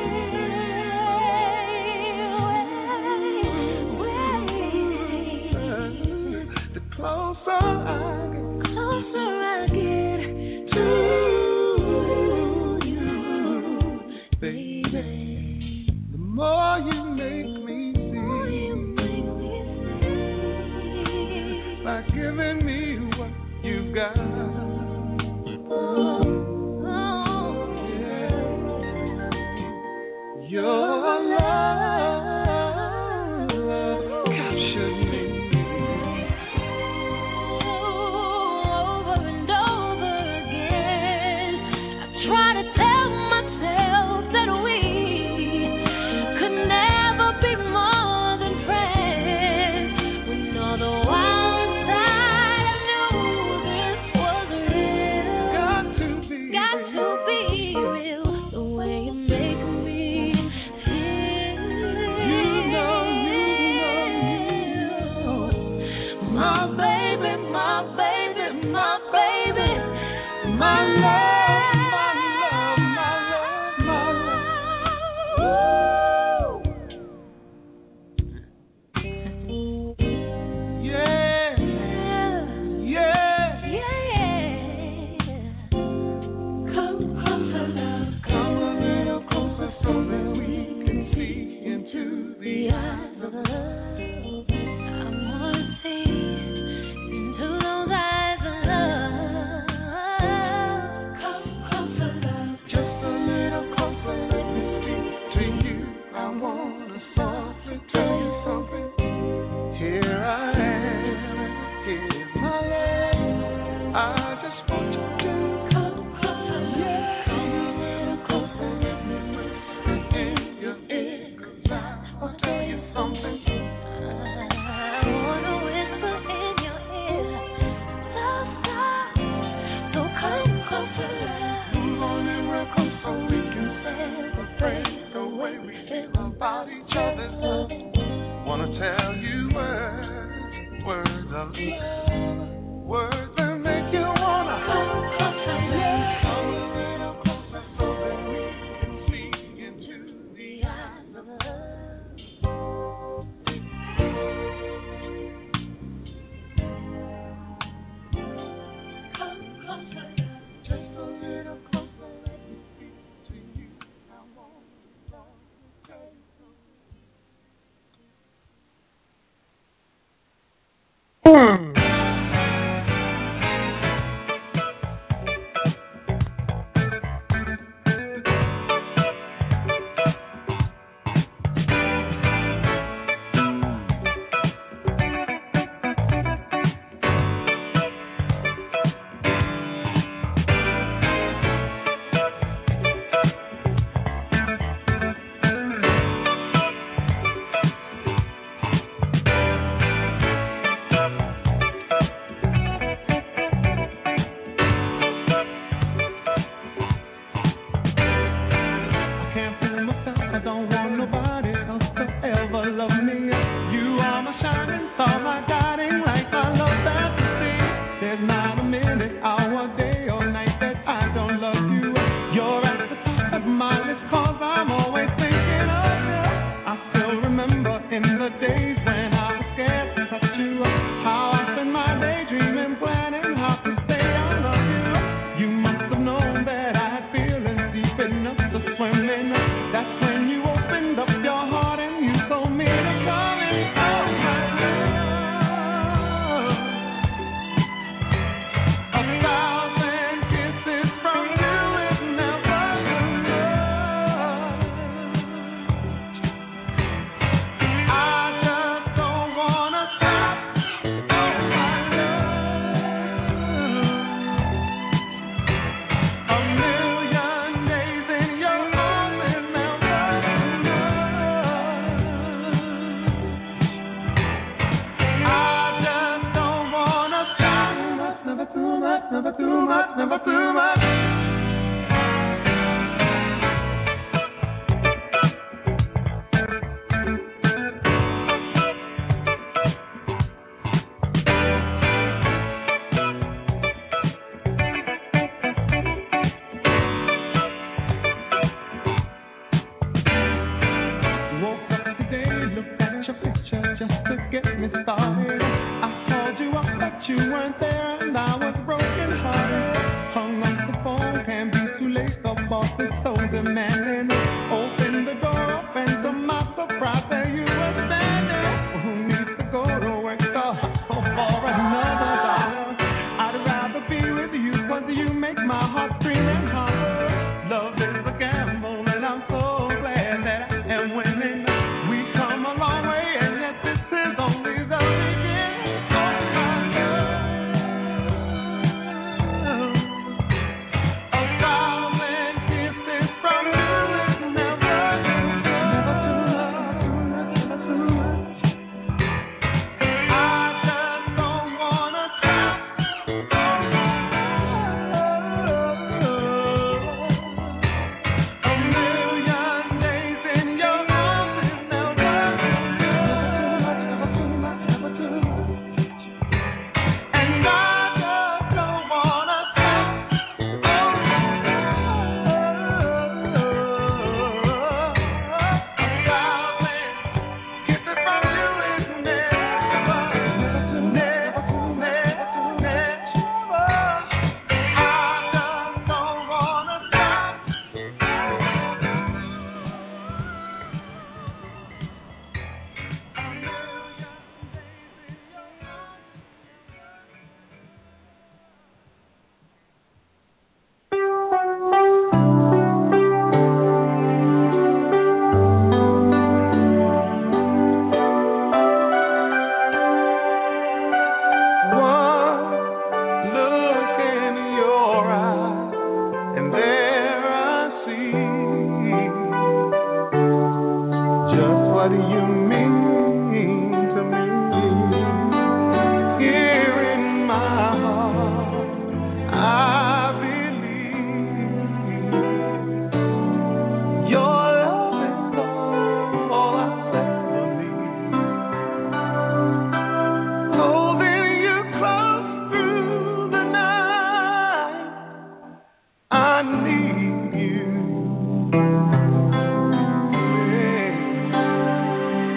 [SPEAKER 9] and there I see just what you mean to me. Here in my heart, I believe your love is all I ever need. Holding you close through the night, I need you. Yeah.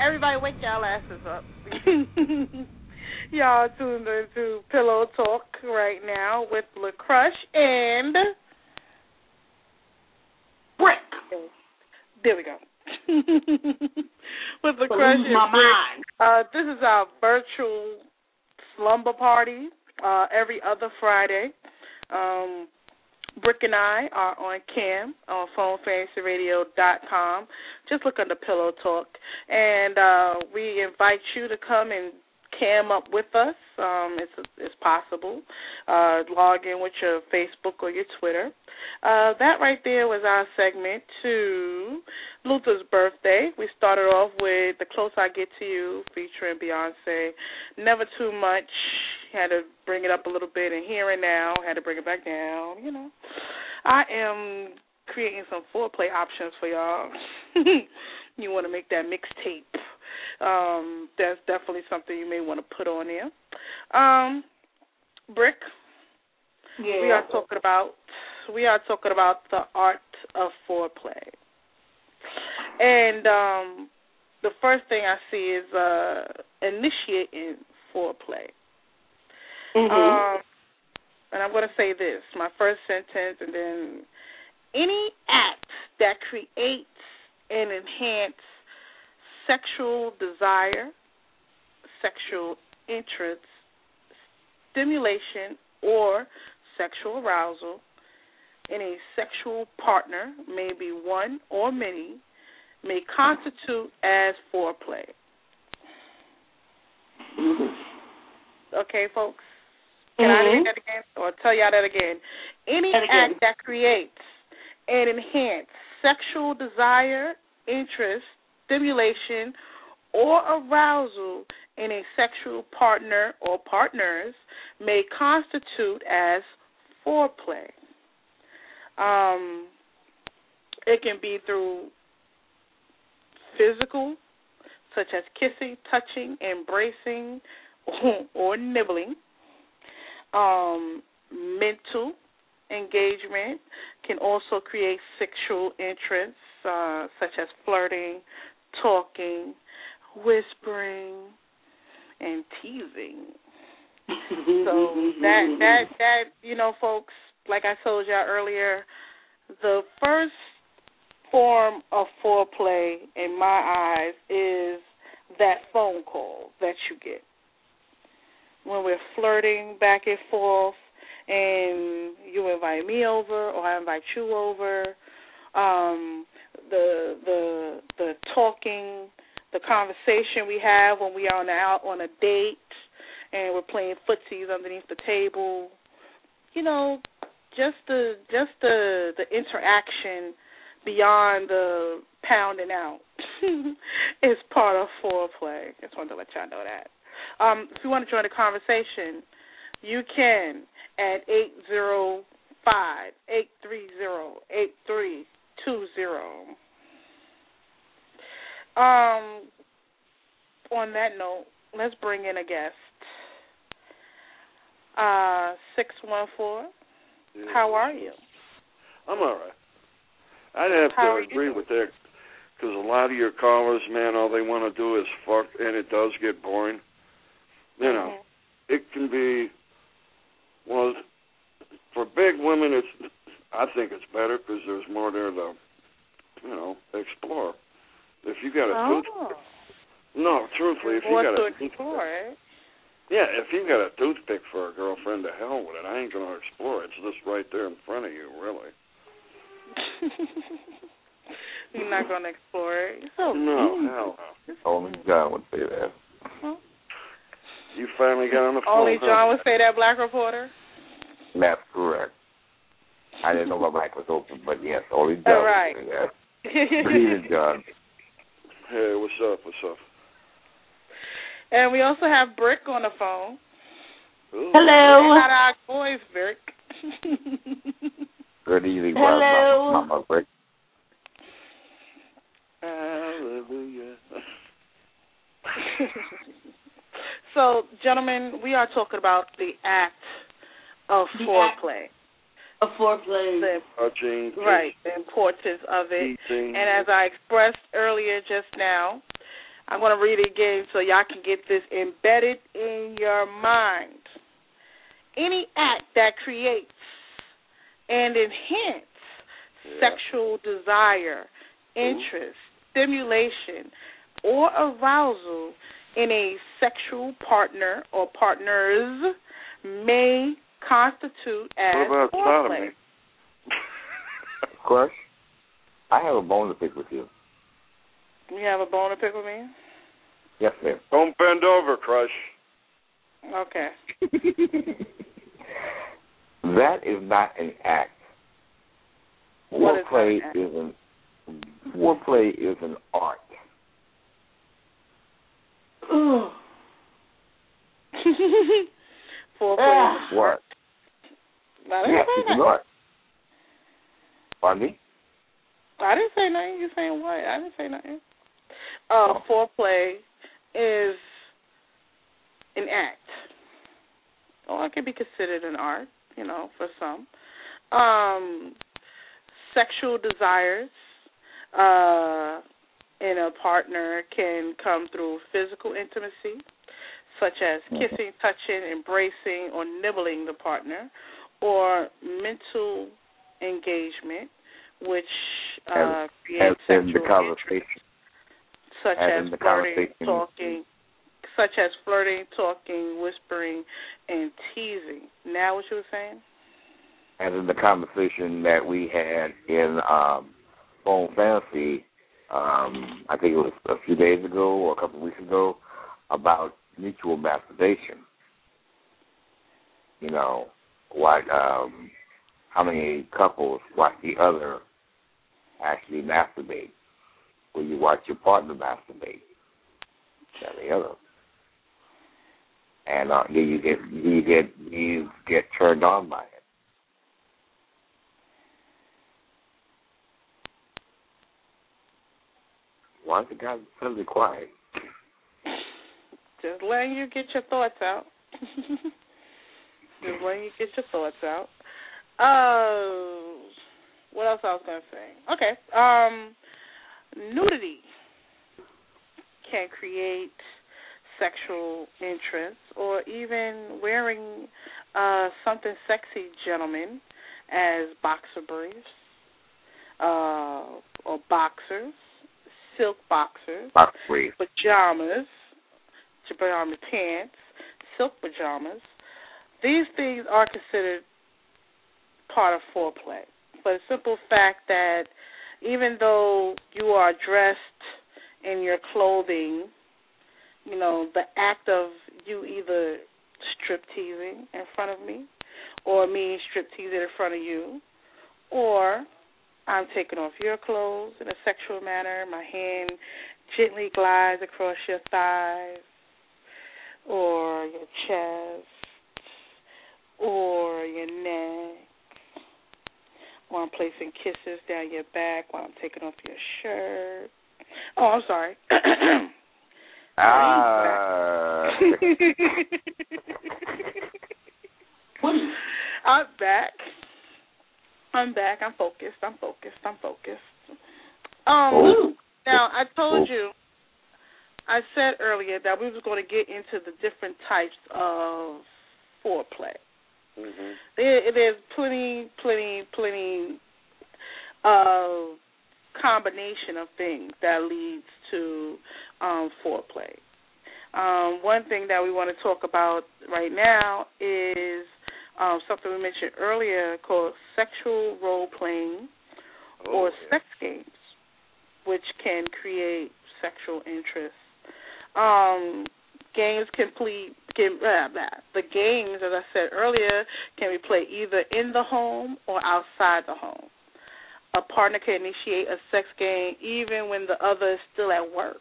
[SPEAKER 10] Everybody wake y'all asses up.
[SPEAKER 2] Y'all tuned into Pillow Talk right now with LaCrush and
[SPEAKER 6] Brick.
[SPEAKER 2] There we go. With LaCrush and Brick. This is our virtual slumber party every other Friday. Brick and I are on Cam on PhoneFantasyRadio.com. Just look under Pillow Talk. And we invite you to come and cam up with us. It's possible. Log in with your Facebook or your Twitter. That right there was our segment to Luther's birthday. We started off with The Closer I Get to You featuring Beyonce. Never Too Much. Had to bring it up a little bit, and Here and Now. Had to bring it back down, you know. I am creating some foreplay options for y'all. You want to make that mixtape. That's definitely something you may want to put on there. Brick,
[SPEAKER 6] yeah.
[SPEAKER 2] we are talking about the art of foreplay. And the first thing I see is initiating foreplay.
[SPEAKER 6] Mm-hmm.
[SPEAKER 2] And I'm going to say this, my first sentence, and then any act that creates and enhances sexual desire, sexual interest, stimulation, or sexual arousal in a sexual partner, may be one or many, may constitute as foreplay. Okay, folks? Can I read that again or tell y'all that again? Any act that creates and enhances sexual desire, interest, stimulation, or arousal in a sexual partner or partners may constitute as foreplay. It can be through physical, such as kissing, touching, embracing, or nibbling. Mental engagement can also create sexual interest, such as flirting, talking, whispering, and teasing. So that you know, folks, like I told y'all earlier, the first form of foreplay in my eyes is that phone call that you get when we're flirting back and forth, and you invite me over or I invite you over. The talking, the conversation we have when we are out on a date and we're playing footsies underneath the table. You know, just the interaction beyond the pounding out is part of foreplay. Just wanted to let y'all know that. If you want to join the conversation, you can at 805-830-8320. On that note, let's bring in a guest. 614.
[SPEAKER 11] Yeah.
[SPEAKER 2] How are you?
[SPEAKER 11] I'm all right. I'd have to agree with that because a lot of your callers, man, all they want to do is fuck, and it does get boring. You know, it can be, well, for big women, I think it's better because there's more there to, you know, explore. If you got a toothpick, no, truthfully, if you got a toothpick, yeah, if you got a toothpick for a girlfriend, to hell with it. I ain't gonna explore it. It's just right there in front of you, really.
[SPEAKER 2] You're not gonna explore it.
[SPEAKER 11] So no, hell no.
[SPEAKER 12] Only John would say that.
[SPEAKER 2] Huh?
[SPEAKER 11] You finally got on the phone.
[SPEAKER 2] Only John would say that, Black Reporter?
[SPEAKER 12] That's correct. I didn't know my mic was open, but yes, only John would say that. Good evening, John.
[SPEAKER 11] Hey, what's up?
[SPEAKER 2] And we also have Brick on the phone.
[SPEAKER 6] Ooh. Hello.
[SPEAKER 2] Not our voice, Brick.
[SPEAKER 12] Good evening,
[SPEAKER 6] hello.
[SPEAKER 12] Mama Brick.
[SPEAKER 11] Hallelujah.
[SPEAKER 2] So, gentlemen, we are talking about the act of foreplay.
[SPEAKER 6] Of foreplay.
[SPEAKER 11] Touching.
[SPEAKER 2] Right, the importance of it.
[SPEAKER 11] Eating.
[SPEAKER 2] And as I expressed earlier just now, I'm going to read it again so y'all can get this embedded in your mind. Any act that creates and enhances sexual desire, interest, stimulation, or arousal in a sexual partner or partners may constitute as foreplay.
[SPEAKER 12] Crush, I have a bone to pick with you.
[SPEAKER 2] You have a bone to pick with me?
[SPEAKER 12] Yes, ma'am.
[SPEAKER 11] Don't bend over, Crush.
[SPEAKER 2] Okay.
[SPEAKER 12] That is not an act. Foreplay is an art.
[SPEAKER 2] Foreplay.
[SPEAKER 12] What?
[SPEAKER 2] Yes,
[SPEAKER 12] it's an art. Pardon me?
[SPEAKER 2] I didn't say nothing. You saying what? I didn't say nothing. Foreplay is an act. Or it can be considered an art, for some. Sexual desires in a partner can come through physical intimacy, such as kissing, touching, embracing, or nibbling the partner, or mental engagement, which creates sexual interest, such as flirting, talking, whispering, and teasing. Now what you were saying?
[SPEAKER 12] As in the conversation that we had in Phone Fantasy, I think it was a few days ago or a couple of weeks ago, about mutual masturbation. How many couples watch the other actually masturbate? Will you watch your partner masturbate? That the other. And you get turned on by it. Why is the guy suddenly quiet?
[SPEAKER 2] Just letting you get your thoughts out. What else I was going to say? Okay. Nudity can create sexual interest, or even wearing something sexy, gentlemen, as boxer briefs or boxers, silk boxers, pajamas, pajama pants, silk pajamas. These things are considered part of foreplay, for the simple fact that even though you are dressed in your clothing, the act of you either strip-teasing in front of me or me strip-teasing in front of you, or I'm taking off your clothes in a sexual manner, my hand gently glides across your thighs or your chest or your neck, or I'm placing kisses down your back while I'm taking off your shirt. Oh, I'm sorry. I'm back. I'm focused. Now, I told you, I said earlier that we was going to get into the different types of foreplay. Mm-hmm. There's plenty combination of things that leads to foreplay. One thing that we want to talk about right now is something we mentioned earlier called sexual role-playing or sex games, which can create sexual interest. The games, as I said earlier, can be played either in the home or outside the home. A partner can initiate a sex game even when the other is still at work.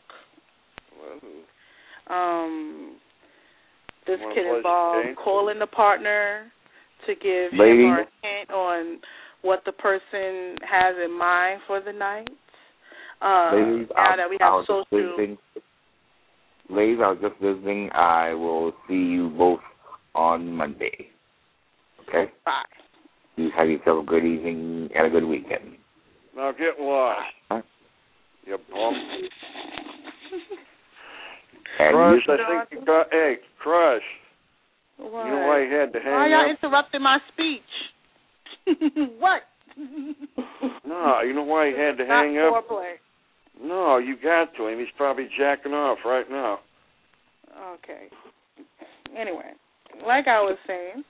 [SPEAKER 2] This can involve calling the partner to give him or a hint on what the person has in mind for the night.
[SPEAKER 12] Ladies,
[SPEAKER 2] now that we have
[SPEAKER 12] Ladies, I was just visiting. I will see you both on Monday. Okay?
[SPEAKER 2] Bye.
[SPEAKER 12] You have yourself a good evening and a good weekend.
[SPEAKER 11] Now get lost.
[SPEAKER 12] Huh?
[SPEAKER 11] You bum. Crush, I think you got, hey, Crush.
[SPEAKER 2] What?
[SPEAKER 11] You know why he had to hang
[SPEAKER 2] Why y'all
[SPEAKER 11] up?
[SPEAKER 2] interrupting my speech? What?
[SPEAKER 11] No, you know why he had to
[SPEAKER 2] Not
[SPEAKER 11] hang up?
[SPEAKER 2] foreplay.
[SPEAKER 11] No, you got to him. He's probably jacking off right now.
[SPEAKER 2] Okay. Anyway, like I was saying,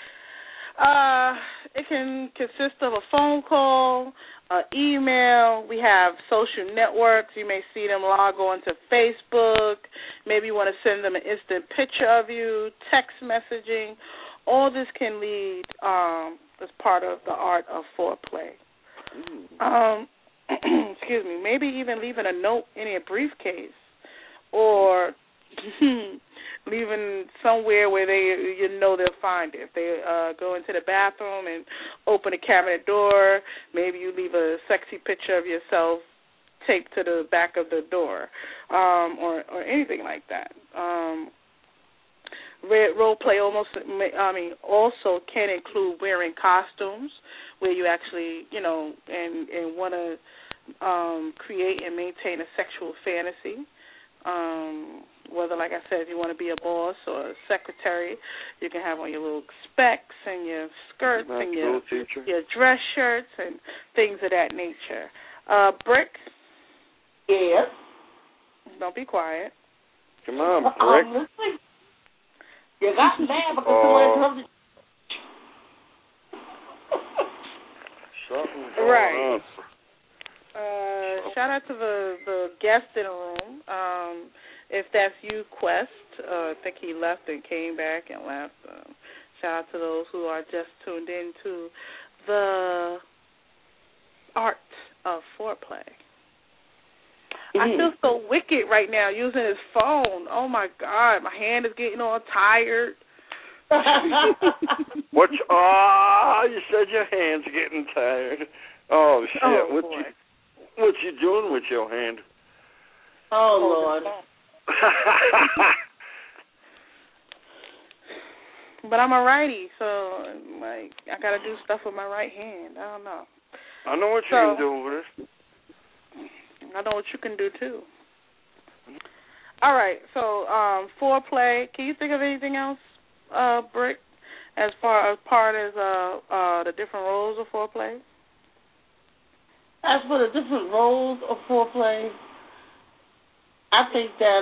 [SPEAKER 2] it can consist of a phone call, an email. We have social networks. You may see them log on to Facebook. Maybe you want to send them an instant picture of you, text messaging. All this can lead as part of the art of foreplay. Excuse me. Maybe even leaving a note in a briefcase or leaving somewhere where they'll find it. If they go into the bathroom and open a cabinet door, maybe you leave a sexy picture of yourself taped to the back of the door, or anything like that. Role play also can include wearing costumes where you actually, and want to create and maintain a sexual fantasy. Whether, like I said, if you want to be a boss or a secretary, you can have on your little specs and your skirts and your dress shirts and things of that nature. Brick?
[SPEAKER 6] Yes?
[SPEAKER 2] Don't be quiet.
[SPEAKER 11] Come on, Brick.
[SPEAKER 6] Listening. You got mad because someone interrupted.
[SPEAKER 11] Something's
[SPEAKER 2] right.
[SPEAKER 11] going on.
[SPEAKER 2] Shout out to the guest in the room. If that's you, Quest, I think he left and came back and left. Shout out to those who are just tuned in to the art of foreplay. I feel so wicked right now using his phone. Oh, my God. My hand is getting all tired.
[SPEAKER 11] You said your hand's getting tired. Oh, shit.
[SPEAKER 2] Oh,
[SPEAKER 11] what you doing with your hand?
[SPEAKER 6] Oh, Lord.
[SPEAKER 2] But I'm a righty, so, I got to do stuff with my right hand. I don't know.
[SPEAKER 11] I know what you can do with it.
[SPEAKER 2] I know what you can do, too. All right, so foreplay. Can you think of anything else, Brick, as far as part as the different roles of foreplay?
[SPEAKER 6] As for the different roles of foreplay, I think that,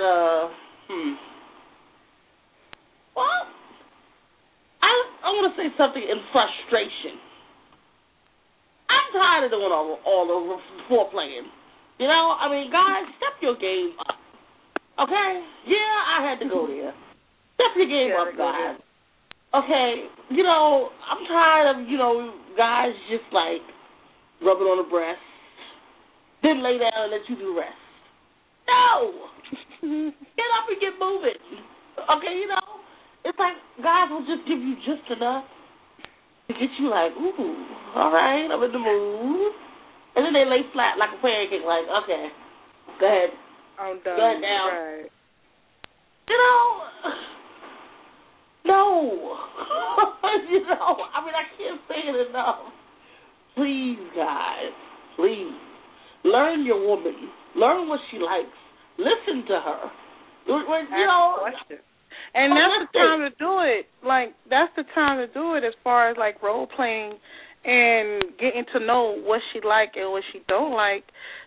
[SPEAKER 6] well, I want to say something in frustration. I'm tired of doing all over foreplaying. Guys, step your game up. Okay? Yeah, I had to go there. Step your game up, guys. Okay? I'm tired of, guys just rubbing on the breast, then lay down and let you do the rest. No! Get up and get moving. Okay, it's like guys will just give you just enough to get you ooh, all right, I'm in the mood. And then they lay flat like a pancake, okay, go ahead.
[SPEAKER 2] I'm done.
[SPEAKER 6] Go ahead now.
[SPEAKER 2] Right.
[SPEAKER 6] No. I can't say it enough. Please, guys, please. Learn your woman. Learn what she likes. Listen to her.
[SPEAKER 2] And that's the time to do it. That's the time to do it as far as, role playing and getting to know what she like and what she don't like.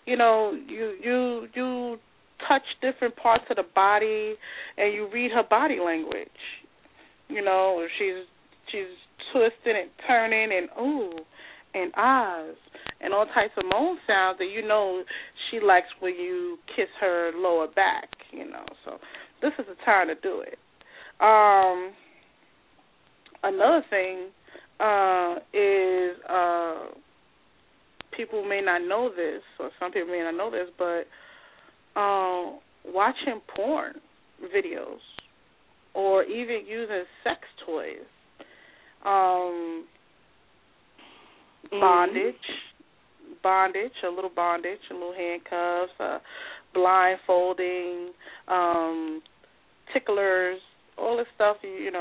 [SPEAKER 2] You touch different parts of the body and you read her body language. If she's twisting and turning and ooh and ahs and all types of moan sounds that she likes when you kiss her lower back, So this is the time to do it. Another thing is people may not know this, or some people may not know this, but watching porn videos or even using sex toys, bondage, a little handcuffs, blindfolding, ticklers, all this stuff,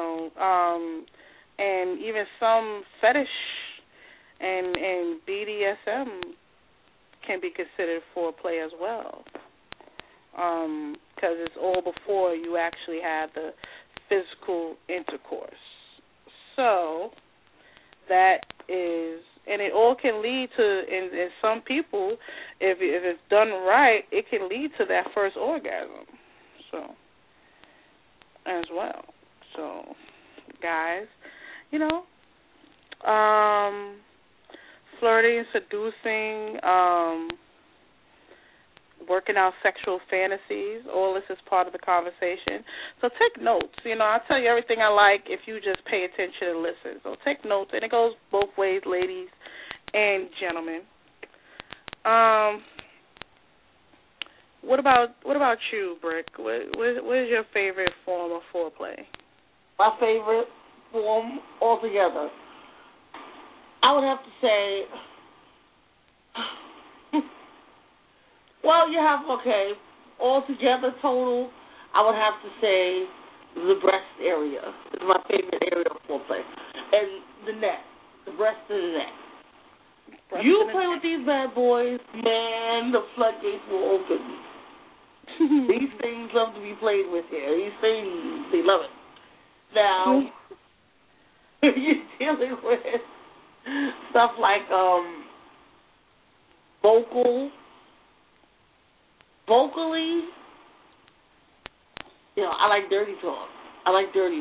[SPEAKER 2] and even some fetish and BDSM can be considered foreplay as well. because it's all before you actually have the physical intercourse. So that is, and it all can lead to, in some people, if it's done right, it can lead to that first orgasm. So, as well. So, guys, you know, flirting, seducing, working out sexual fantasies, all this is part of the conversation. So take notes. You know, I'll tell you everything I like if you just pay attention and listen. So take notes, and it goes both ways, ladies and gentlemen. What about you, Brick? What is your favorite form of foreplay?
[SPEAKER 6] My favorite form altogether, I would have to say, well, you have, altogether, total, I would have to say the breast area is my favorite area of foreplay. And the neck, the breast and the neck. You play with these bad boys, man, the floodgates will open. These things love to be played with here. These things, they love it. Now, you're dealing with stuff like vocally, you know, I like dirty talk. I like you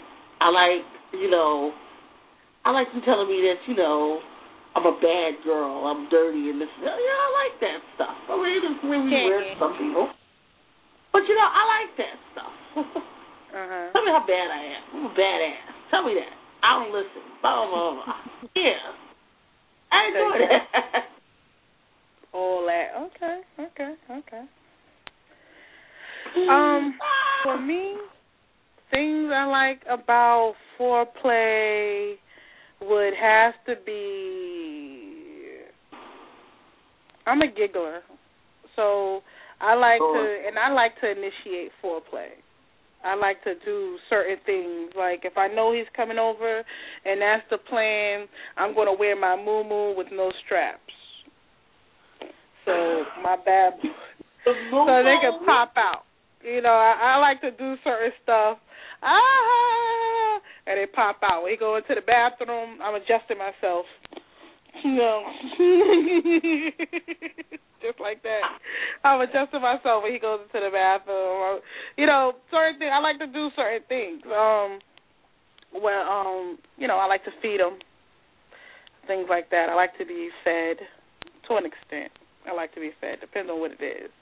[SPEAKER 6] telling me that, you know, I'm a bad girl, I'm dirty, and this, I like that stuff. I mean, it's really weird to some people. But, you know, I like that stuff. Tell me how bad I am. I'm a badass. Tell me that. I don't listen. Blah, blah, blah. Yeah. I enjoy that.
[SPEAKER 2] All that. Okay. For me, things I like about foreplay would have to be, I'm a giggler, so I like to initiate foreplay. I like to do certain things. Like if I know he's coming over and that's the plan, I'm going to wear my muumuu with no straps. So my bad boy. So they can pop out. You know, I like to do certain stuff. And they pop out. When he go into the bathroom, I'm adjusting myself. You know. Just like that. I'm adjusting myself when he goes into the bathroom. You know, certain things. I like to do certain things. You know, I like to feed him. Things like that. I like to be fed to an extent. I like to be fed. Depends on what it is.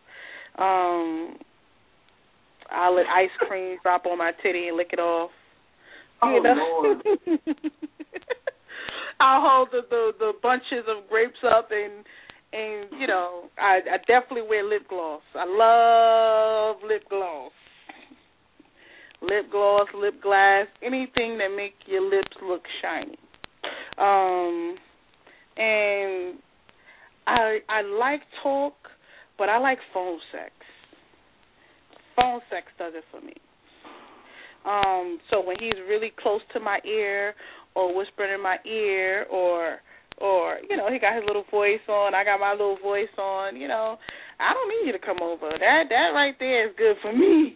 [SPEAKER 2] I'll let ice cream drop on my titty and lick it off. You know?
[SPEAKER 6] Lord.
[SPEAKER 2] I'll hold the bunches of grapes up and you know, I definitely wear lip gloss. I love lip gloss. Lip gloss, lip glass, anything that make your lips look shiny. And I like talk, but I like phone sex. Phone sex does it for me. So when he's really close to my ear or whispering in my ear or you know, he got his little voice on, I got my little voice on, you know, I don't need you to come over. That right there is good for me.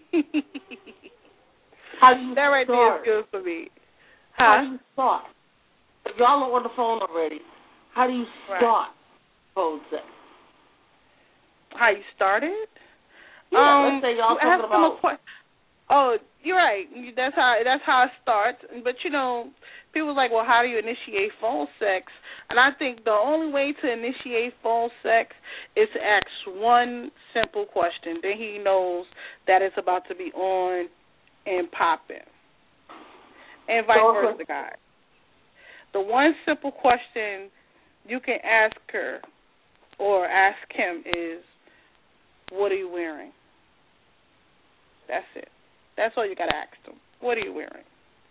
[SPEAKER 2] That right there is good for me.
[SPEAKER 6] How do you start? If y'all are on the phone already, how do you start phone sex?
[SPEAKER 2] How you started?
[SPEAKER 6] Yeah, let's say y'all talking about.
[SPEAKER 2] Oh, you're right. That's how it starts. But you know, people's like, well, how do you initiate phone sex? And I think the only way to initiate phone sex is to ask one simple question. Then he knows that it's about to be on and popping. And vice versa, guys. The one simple question you can ask her or ask him is, what are you wearing? That's it. That's all you got to ask them. What are you wearing?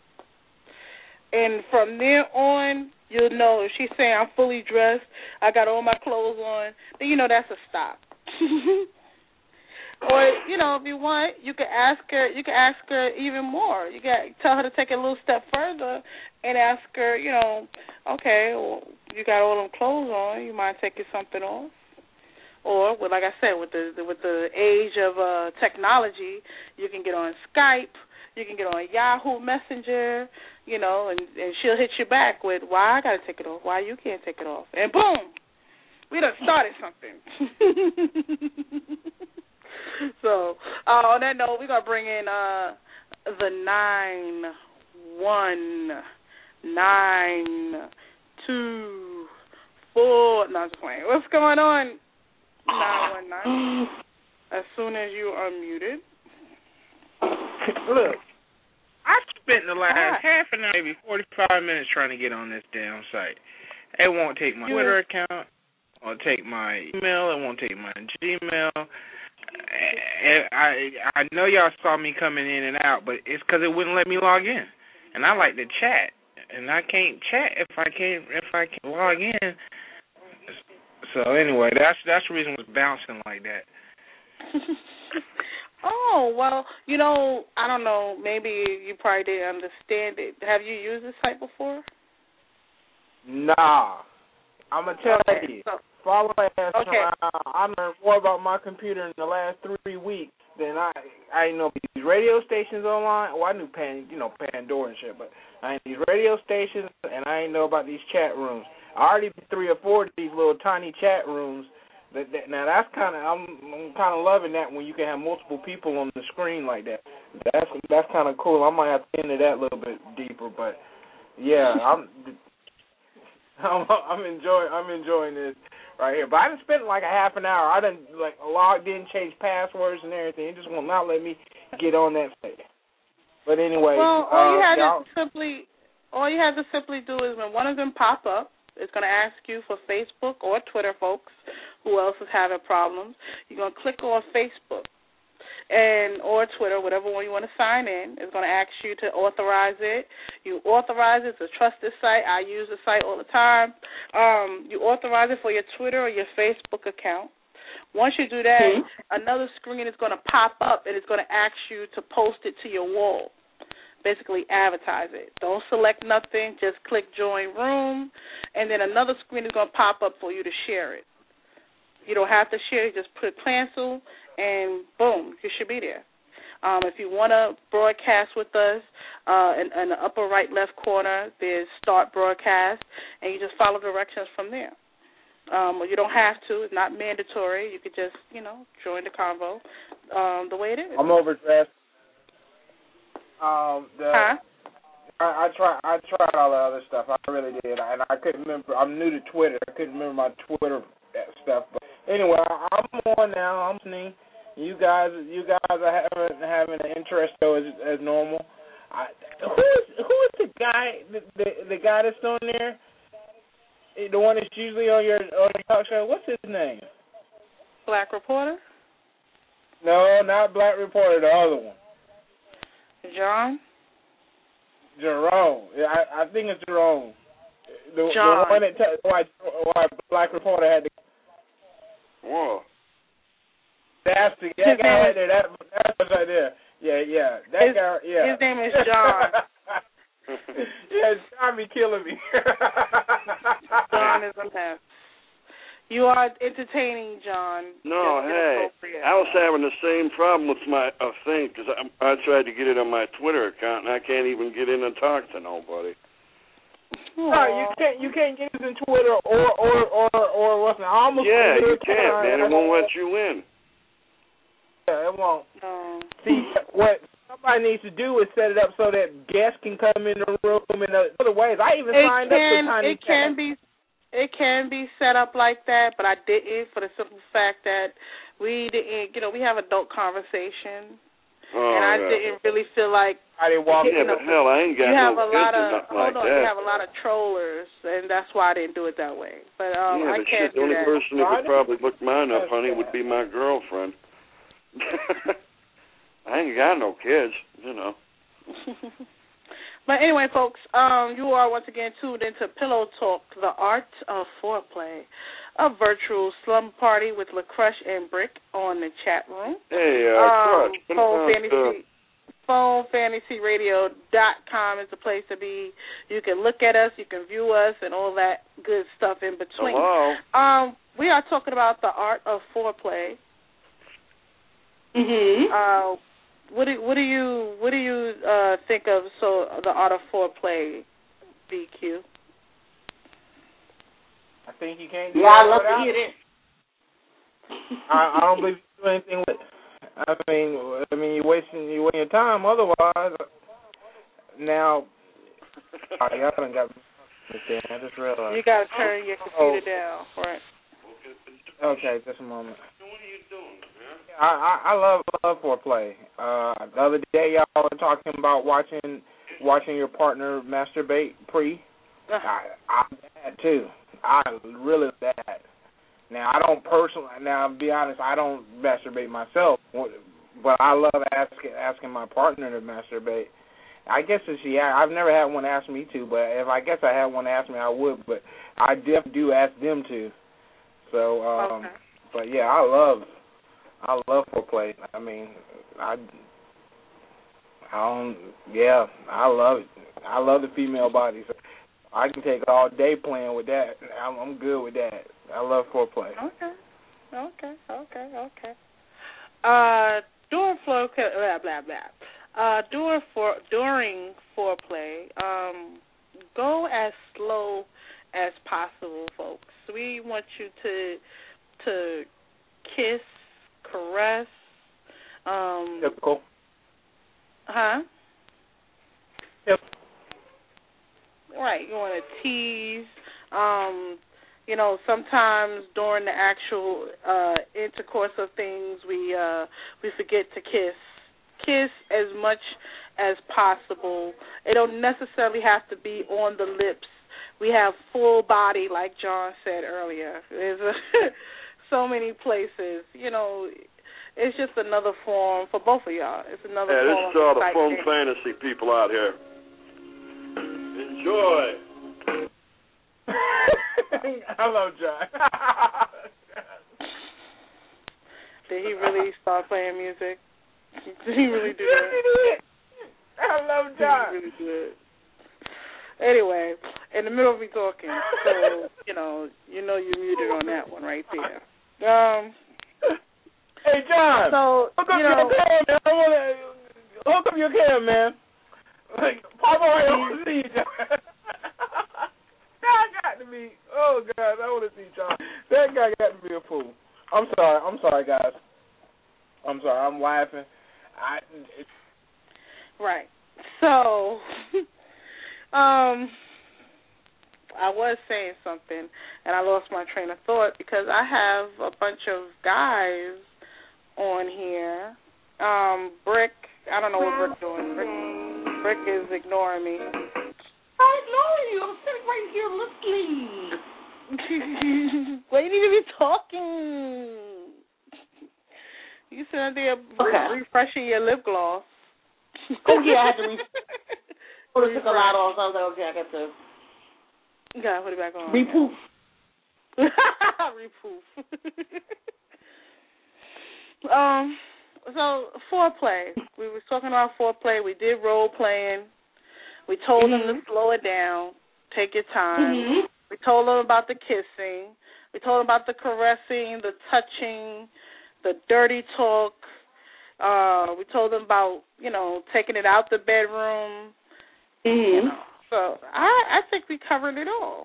[SPEAKER 2] And from there on, you'll know if she's saying I'm fully dressed, I got all my clothes on, then you know that's a stop. Or, you know, if you want, you can ask her even more. You can tell her to take it a little step further and ask her, you know, okay, well, you got all them clothes on, you mind taking something off? Or, like I said, with the age of technology, you can get on Skype, you can get on Yahoo Messenger, you know, and she'll hit you back with, why I got to take it off, why you can't take it off. And boom, we done started something. So, on that note, we're going to bring in the 91924. No, I'm just playing. What's going on? 919. As soon as you are muted.
[SPEAKER 10] Look, I spent the last half an hour, maybe 45 minutes trying to get on this damn site. It won't take my Twitter account. It won't take my email. It won't take my Gmail. I know y'all saw me coming in and out, but it's because it wouldn't let me log in. And I like to chat, and I can't chat if I can't log in. So anyway, that's the reason it was bouncing like that.
[SPEAKER 2] Oh, well, you know, I don't know. Maybe you probably didn't understand it. Have you used this site before?
[SPEAKER 10] Nah. I'm going to tell you. Follow my ass
[SPEAKER 2] around.
[SPEAKER 10] I learned more about my computer in the last 3 weeks than I know these radio stations online. Well, I knew Pandora and shit, but I ain't these radio stations, and I ain't know about these chat rooms. I already did 3 or 4 of these little tiny chat rooms. Now that's kind of I'm kind of loving that when you can have multiple people on the screen like that. That's kind of cool. I might have to get into that a little bit deeper, but yeah, I'm enjoying this right here. But I done spent like a half an hour. I done logged in, changed passwords and everything. It just will not let me get on that site. But anyway,
[SPEAKER 2] well, all you have to simply do is when one of them pop up, it's going to ask you for Facebook or Twitter, folks. Who else is having problems? You're going to click on Facebook or Twitter, whatever one you want to sign in. It's going to ask you to authorize it. You authorize it. It's a trusted site. I use the site all the time. You authorize it for your Twitter or your Facebook account. Once you do that, another screen is going to pop up, and it's going to ask you to post it to your wall. Basically advertise it. Don't select nothing. Just click join room, and then another screen is going to pop up for you to share it. You don't have to share it. Just put cancel, and boom, you should be there. If you want to broadcast with us, in the upper right left corner, there's start broadcast, and you just follow directions from there. You don't have to. It's not mandatory. You could just, join the convo the way it is.
[SPEAKER 10] I'm overdressed. I tried all the other stuff. I really did, and I couldn't remember. I'm new to Twitter. I couldn't remember my Twitter stuff. But anyway, I'm on now. I'm listening. You guys are having an interest though as normal. Who is the guy? The guy that's on there? The one that's usually on your talk show. What's his name?
[SPEAKER 2] Black Reporter?
[SPEAKER 10] No, not Black Reporter. The other one.
[SPEAKER 2] John?
[SPEAKER 10] Jerome. Yeah, I think it's Jerome.
[SPEAKER 2] John.
[SPEAKER 10] The one that why Black Reporter had to.
[SPEAKER 11] Whoa.
[SPEAKER 10] That's the guy right there. That's right there. Yeah. That guy. Yeah.
[SPEAKER 2] His name is John.
[SPEAKER 10] Yeah, John be killing me.
[SPEAKER 2] John is a mess. You are entertaining, John.
[SPEAKER 11] No, hey, I was having the same problem with my thing because I tried to get it on my Twitter account and I can't even get in and talk to nobody.
[SPEAKER 10] No, you can't get it in Twitter or what's it?
[SPEAKER 11] Yeah, you can't, man. It won't let you in.
[SPEAKER 10] Yeah, it won't. See, what somebody needs to do is set it up so that guests can come in the room in other ways. I even signed up for Tiny Chat.
[SPEAKER 2] It can be set up like that, but I didn't for the simple fact that we didn't, we have adult conversation, and I didn't really feel like.
[SPEAKER 10] I didn't walk.
[SPEAKER 11] Yeah, but hell, I ain't got no kids or nothing like that.
[SPEAKER 2] You have a lot of trollers, and that's why I didn't do it that way. But I can't
[SPEAKER 11] the only person who could probably look mine up, honey, would be my girlfriend. I ain't got no kids,
[SPEAKER 2] But anyway, folks, you are once again tuned into Pillow Talk, the art of foreplay, a virtual slumber party with LaCrush and Brick on the chat room.
[SPEAKER 11] Hey, Crush.
[SPEAKER 2] PhoneFantasyRadio.com is the place to be. You can look at us, you can view us, and all that good stuff in between.
[SPEAKER 11] Hello.
[SPEAKER 2] We are talking about the art of foreplay.
[SPEAKER 6] Mhm.
[SPEAKER 2] What do you think of the art of foreplay, BQ?
[SPEAKER 10] I think you can't do
[SPEAKER 6] Yeah, I
[SPEAKER 10] that
[SPEAKER 6] love
[SPEAKER 10] without
[SPEAKER 6] to hear
[SPEAKER 10] it.
[SPEAKER 6] this.
[SPEAKER 10] I don't believe you do anything with it. I mean, you're wasting your time otherwise. Now, y'all done got me. I just realized.
[SPEAKER 2] You got to turn your computer down, right?
[SPEAKER 10] Okay, just a moment. What are you doing, man? I love foreplay. The other day, y'all were talking about watching your partner masturbate pre. I'm bad too. I'm really bad. Now I don't personally. Now to be honest, I don't masturbate myself, but I love asking my partner to masturbate. I guess I've never had one ask me to, but if I guess I had one ask me, I would. But I definitely do ask them to. So,
[SPEAKER 2] okay.
[SPEAKER 10] But yeah, I love foreplay. I mean, I love it. I love the female body. So I can take all day playing with that. I'm good with that. I love foreplay.
[SPEAKER 2] Okay. During during foreplay, go as slow as possible, folks. We want you to kiss, caress.
[SPEAKER 10] Typical.
[SPEAKER 2] Huh?
[SPEAKER 10] Yep.
[SPEAKER 2] Right. You want to tease. Sometimes during the actual intercourse of things, we forget to kiss. Kiss as much as possible. It don't necessarily have to be on the lips. We have full body, like John said earlier. There's so many places. It's just another form for both of y'all. It's another form.
[SPEAKER 11] This is all the phone fantasy people out here. Enjoy.
[SPEAKER 10] Hello, John.
[SPEAKER 2] Did he really start playing music? Did he really do that?
[SPEAKER 10] Hello, John.
[SPEAKER 2] Did he really do it? Anyway, in the middle of me talking, so you're muted on that one right there.
[SPEAKER 10] Hey, John.
[SPEAKER 2] So
[SPEAKER 10] hook up your cam, man. I want to hook up your cam, man. Like, Papa, I want to see you, John. That got to be. Oh God, I want to see John. That guy got to be a fool. I'm sorry, guys. I'm sorry. I'm laughing.
[SPEAKER 2] Right. So, I was saying something, and I lost my train of thought because I have a bunch of guys on here. Brick, I don't know what Brick's doing. Brick is ignoring me.
[SPEAKER 6] I ignore you. I'm sitting right here listening.
[SPEAKER 2] Well, you need to be talking. You sitting there refreshing your lip gloss.
[SPEAKER 6] Oh, yeah, I had to took a lot off. So I was like, okay, I got to.
[SPEAKER 2] You got to put it back on.
[SPEAKER 6] Repoof.
[SPEAKER 2] Repoof. So, foreplay. We were talking about foreplay. We did role playing. We told them to slow it down, take your time. We told them about the kissing. We told them about the caressing, the touching, the dirty talk. We told them about, taking it out the bedroom. So I think we covered it all.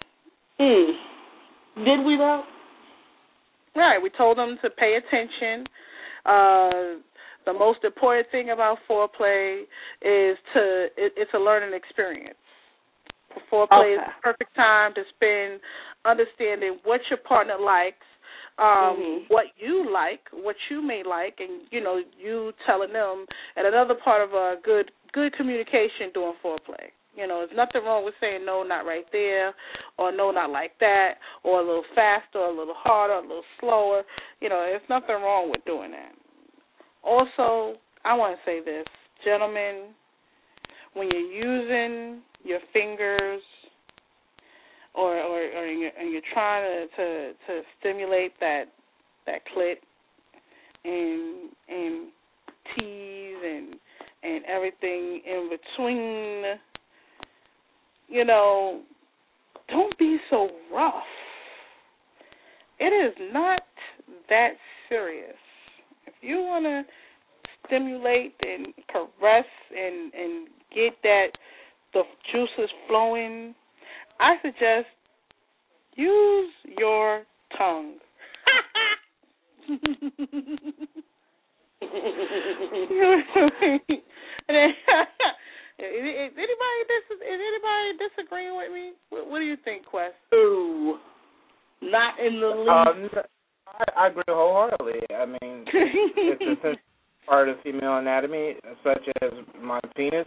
[SPEAKER 6] Did we, though?
[SPEAKER 2] Right. We told them to pay attention. The most important thing about foreplay is it's a learning experience. Foreplay is the perfect time to spend understanding what your partner likes, what you like, what you may like, and you telling them. And another part of a good communication during foreplay. There's nothing wrong with saying no, not right there, or no, not like that, or a little faster, or a little harder, a little slower. There's nothing wrong with doing that. Also, I want to say this, gentlemen, when you're using your fingers or you're trying to stimulate that clit and tease and everything in between, don't be so rough. It is not that serious. If you want to stimulate and caress and get the juices flowing, I suggest use your tongue. Is anybody disagreeing with me? What do you think, Quest?
[SPEAKER 6] Ooh, not in the least.
[SPEAKER 10] I agree wholeheartedly. I mean, it's a essential part of female anatomy, such as my penis.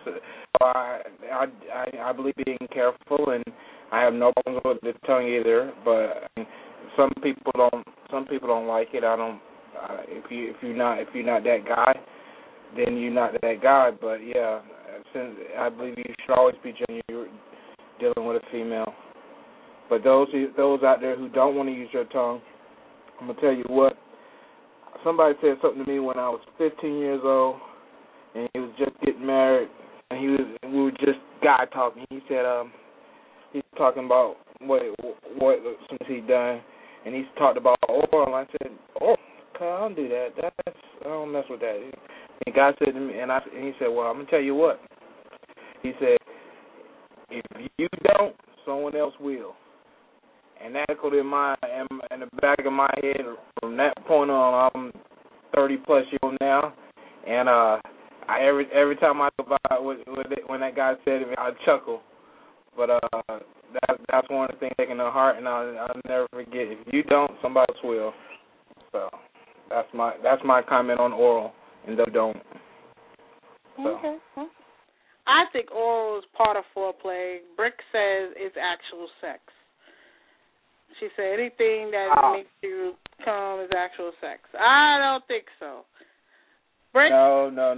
[SPEAKER 10] I believe being careful, and I have no problems with the tongue either. But I mean, some people don't like it. I don't. If you're not that guy, then you're not that guy. But yeah, since I believe you should always be genuine dealing with a female. But those out there who don't want to use your tongue, I'm gonna tell you what. Somebody said something to me when I was 15 years old, and he was just getting married, and we were just guy talking. He said he's talking about what since he's done, and he's talked about oral. I said, oh, I don't do that. I don't mess with that. And the guy said to me, and he said, well, I'm gonna tell you what. He said, if you don't, someone else will. And that echoed in the back of my head from that point on. I'm 30+ years old now, and every time I go by when that guy said it, I chuckle. But that's one of the things taking to heart, and I'll never forget. If you don't, somebody else will. So that's my comment on oral, and they don't. So.
[SPEAKER 2] Okay. I think oral is part of foreplay. Brick says it's actual sex. She said anything that makes you come is actual sex. I don't think so. Brick?
[SPEAKER 10] No.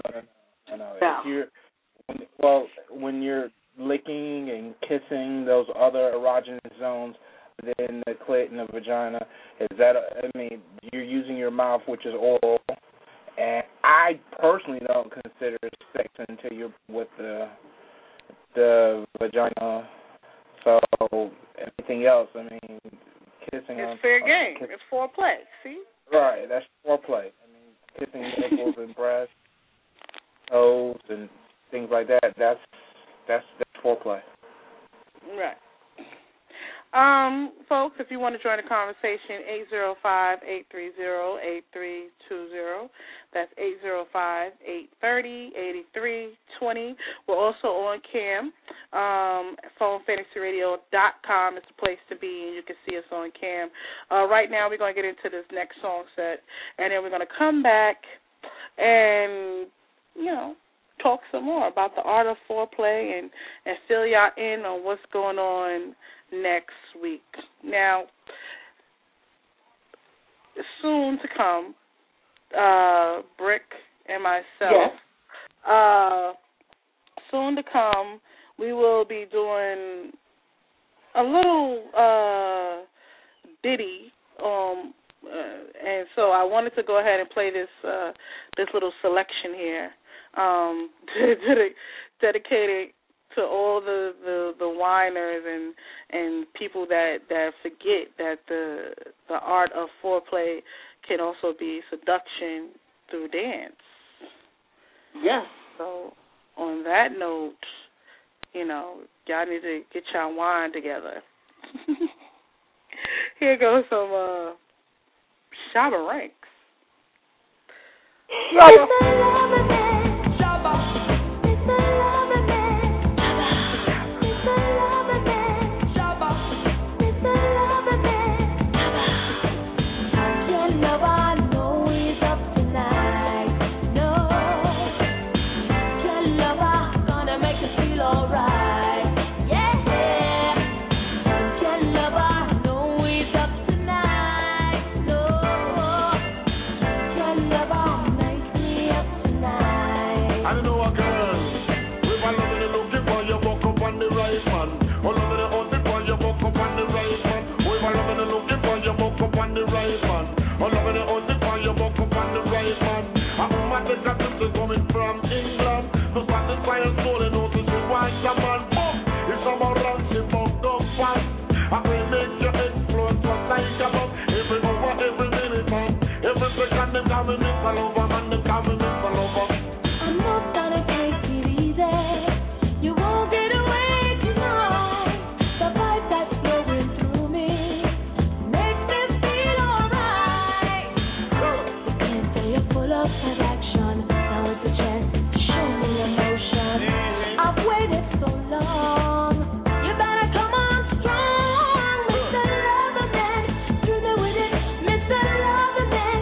[SPEAKER 10] When you're licking and kissing those other erogenous zones within the clit and the vagina, you're using your mouth, which is oral. And I personally don't consider sex until you're with the vagina. So anything else, kissing.
[SPEAKER 2] It's fair game. It's foreplay. See?
[SPEAKER 10] Right. That's foreplay. Kissing nipples and breasts, toes, and things like that. That's foreplay.
[SPEAKER 2] Right. Folks, if you want to join the conversation, 805-830-8320. That's 805-830-8320. We're also on cam. PhoneFantasyRadio.com is the place to be, and you can see us on cam. Right now, we're going to get into this next song set, and then we're going to come back and, talk some more about the art of foreplay and fill y'all in on what's going on next week. Now, soon to come, Brick and myself, soon to come, we will be doing a little ditty, and so I wanted to go ahead and play this little selection here, dedicated to all the whiners and people that forget that the art of foreplay can also be seduction through dance.
[SPEAKER 6] Yes.
[SPEAKER 2] So on that note, y'all need to get y'all wine together. Here goes some Shabba Ranks.
[SPEAKER 9] Coming from England, to satisfy a soul and notice why someone it's about ransom of the fast. I pray Mr. Lover, man, they call me Mr. Lover.
[SPEAKER 5] I'm not gonna take it easy. You won't get away tonight. The vibe that's flowing through me makes me feel alright. You can't say you're full of attraction. Now it's a chance to show me emotion. I've waited so long. You better come on strong, Mr. Loverman. Do me with it, Mr. Loverman.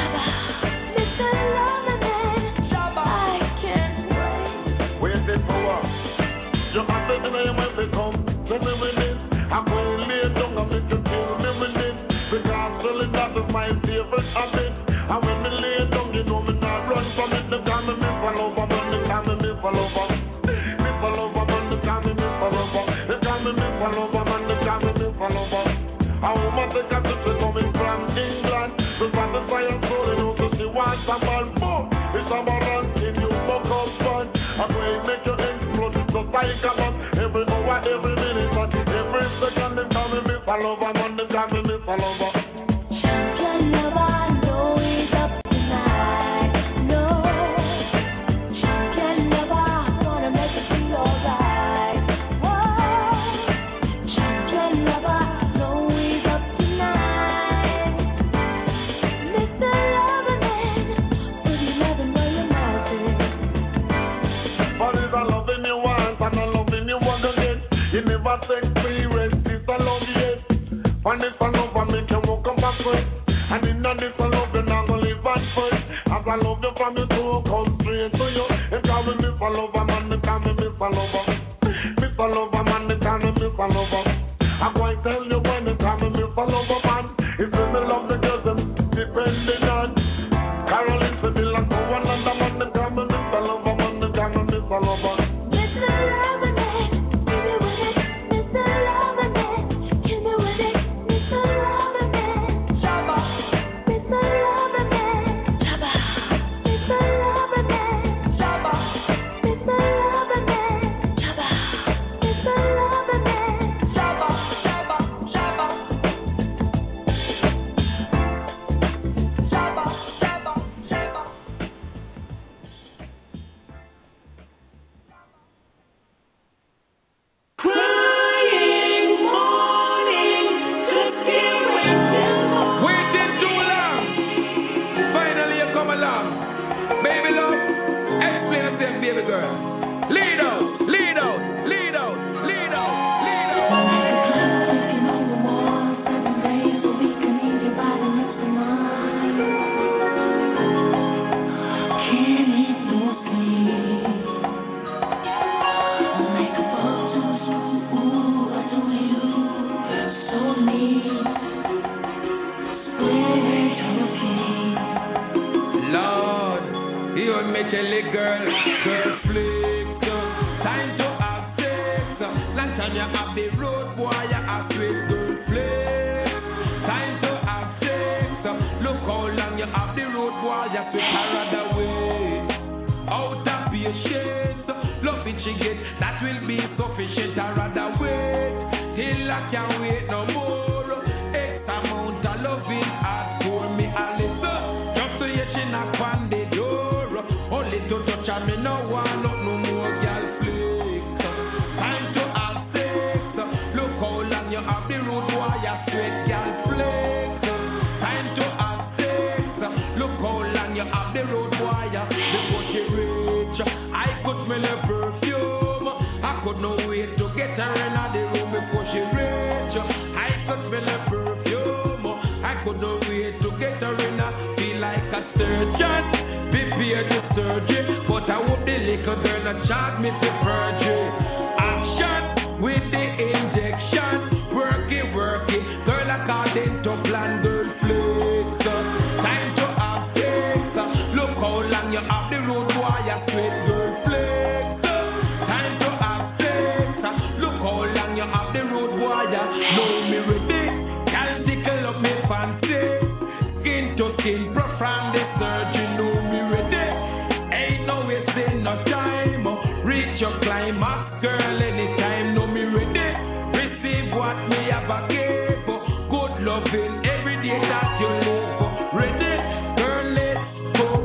[SPEAKER 5] Mr. Loverman. I can't wait.
[SPEAKER 9] Wait it for what? You have to know you when they come. Let me with it. I'm going to lay down and make you kill me with it. Because really that is my favorite habit. And when me lay down, you know me not run from it. They call me Mr. Loverman, they call me Mr. Lover. Mr. Loverman, they call me Mr. Lover. They call me Mr. Loverman, they call me Mr. Lover. A woman take a trip, they coming from England. To satisfy her soul, you know, so she wants a man. Boom! It's a man in you, fuck up fun. I'm going to make you explode, it's just like a man. Every hour, every minute, and every second, they call me Mr. Loverman, they call me Mr. Lover.
[SPEAKER 5] Champion lover, know he's up tonight. No. Champion lover, wanna make you feel alright. Whoa. Champion lover, know he's up tonight. Mr. Loverman, put your loving where your mouth is.
[SPEAKER 9] But it's a loving you once and a loving you want again. You never experience this a love yet. And it's a love and make you walk up backward. And in this a love you're not gonna live at first. As I love you from your soul, come straight to you. You call me Mr. Lover, man, you call me Mr. Lover. Mr. Lover, man, you call me Mr. Lover. I'm going to tell you when you call me Mr. Lover, man. If you me love the girls, them depending on Caroline, Sibyl, and so on, and the man, they call me Mr. Lover, man, they call me Mr. Lover.
[SPEAKER 5] Mr. Loverman, give me with it, Mr. Loverman, give me with it, Mr. Loverman. Shabba, Mr. Loverman, Shabba, Mr. Loverman, Shabba, Mr. Loverman, Shabba, Mr. Loverman, Shabba, Shabba, Shabba, Shabba, Shabba, Shabba.
[SPEAKER 9] Crying morning, just waiting too long. Finally you come along. Baby love, explain yourself, baby girl. Lead out, lead out, lead out, lead out, lead out.
[SPEAKER 5] Thinking on the wall, 7 days a week, I need your body next to mine. Can't eat no sleep. Make a fall too soon. Ooh, I do you so neat. Spread your feet.
[SPEAKER 9] Lord, you make a little girl flick. Time to have sex. Last time you have the road boy, you have sweet girl flick. Time to have sex. Look how long you have the road boy, you sweet her other way. Out of patience, love it she get, that will be sufficient. I rather wait till I can't wait no more. X amount of loving ask for me a little. Just so you she knock on the door. Only to touch and me no want no more girl flick. Time to have sex. Look how long you have the road boy, you sweet girl flick. Time to have sex. Look how long you have the road boy, before she reach. I could smell her perfume. I could no wait to get her in the room before she reach. I could smell her perfume. I could no wait to get her in. Feel like a surgeon, prepare the surgery. But I hope the little girl not charge me for perjury. Action with the injection. Work it, girl according to plan, girl flex. Time to have sex. Look how long you have the road boy, you sweet girl flex. Time to have sex. Look how long you have the road boy, you know me ready. Can tickle up me fancy. Skin to skin, from the surgery, know me ready. Ain't no wasting no time. Reach your climax, girl, anytime, know me ready. Receive what me have a give. Good loving every day that you live. Ready, girl, let's go.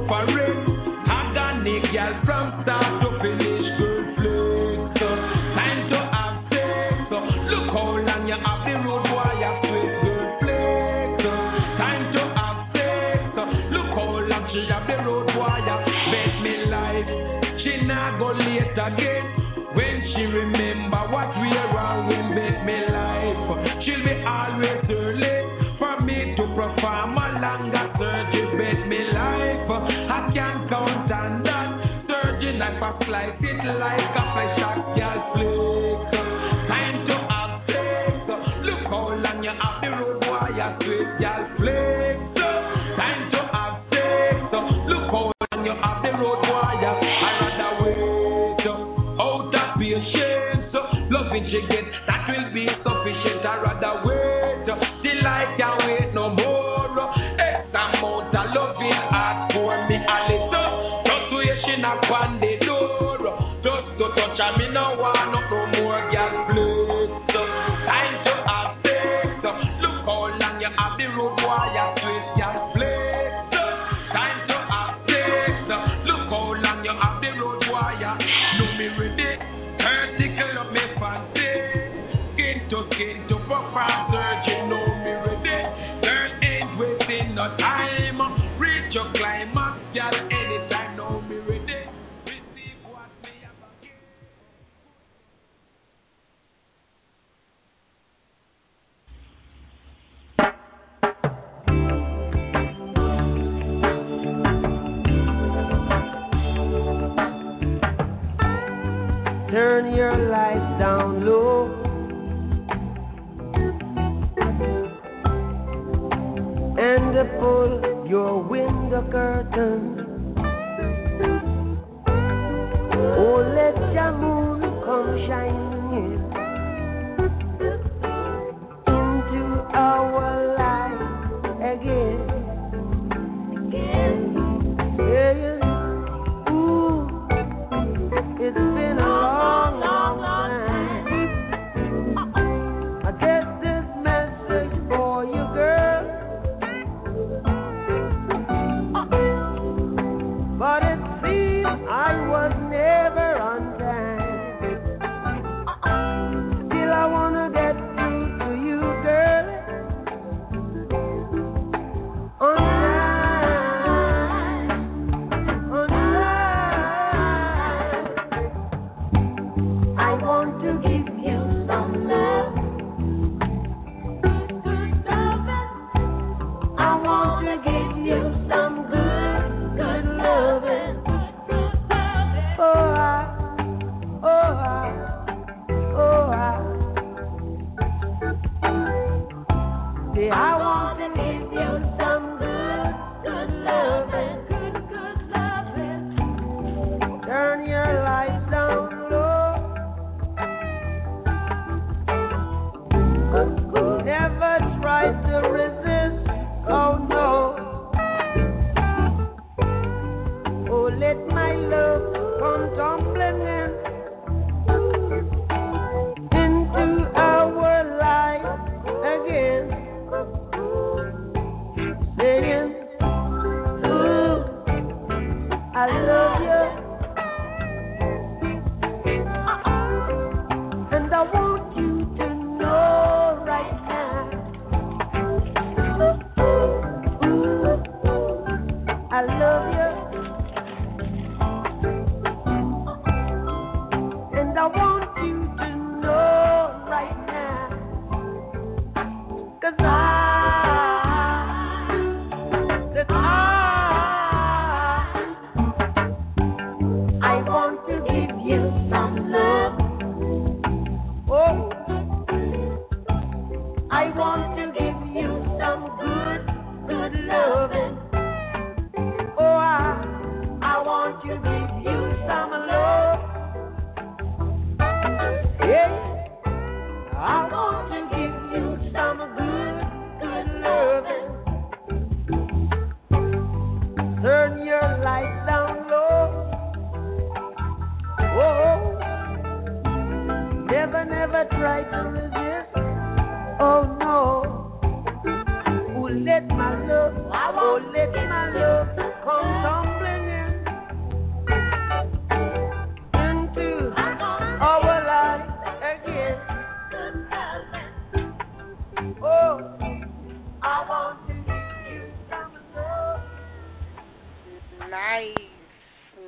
[SPEAKER 9] girl from start to finish, girl flex. Time to have sex. Look how long you have the road, boy, you sweat, girl flex. Time to have sex. Look how long she have the road, boy, you bet me life. She not go late again. When she remember what we are wrong, when bet me life. She'll be always early for me to perform a longer surgery, bet me life. I can't count on that. Surgery like a slice, it like a flesh shot, girl flex. Time to have sex. Look how long you have the road, boy, you sweet, girl flex. Time to have sex. Look how long you have the road, boy, you I rather wait out of patience. Loving she get, that will be sufficient. I rather wait till I can't wait no more. X amount of loving ask for me a little. Just where she knock on the door. Just to touch her, me no want no more girl flex. Time to have sex. Look how long you have the road, boy, you sweet girl flex. Time to have sex. Look how long you have the road, boy, you know me ready. Vertical up me fancy. Skin to perform surgery, know me ready. Girl ain't wasting no time. Reach your climax, girl, anytime, know me ready. Receive what me have again.
[SPEAKER 13] Turn your lights down low. And pull your window curtain. Oh, let your moon come shining into our life again. Yeah. Ooh, it's been a long time. I get this message for you, girl. But it seems I was never on time. Still I wanna get through to you, girl. On time. On time. I want to give you some love. I want to give you some good loving. See, I want to give you some good loving. Turn your lights down low. Never try to resist. Oh no. Oh, let my love come tumbling in into our life again, saying, ooh, I love you, and I want you to know right now, ooh, I love you. And I want you to know right now, 'cause I want to give you some love. Oh, I want to give you some good loving. Oh, I want to give you some love. Yeah, I want to give you some good loving. Turn your lights down low. Oh, never try to resist. Oh no. Oh, let my love come tumbling in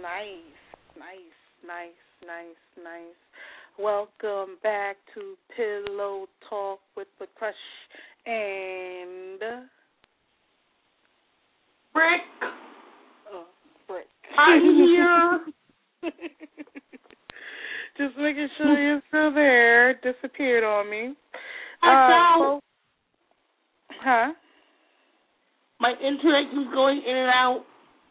[SPEAKER 2] Nice. Welcome back to Pillow Talk with the Crush and
[SPEAKER 6] Brick.
[SPEAKER 2] Brick.
[SPEAKER 6] I'm here.
[SPEAKER 2] Just making sure you're still there. Disappeared on me.
[SPEAKER 6] Huh? My internet keeps going in and out.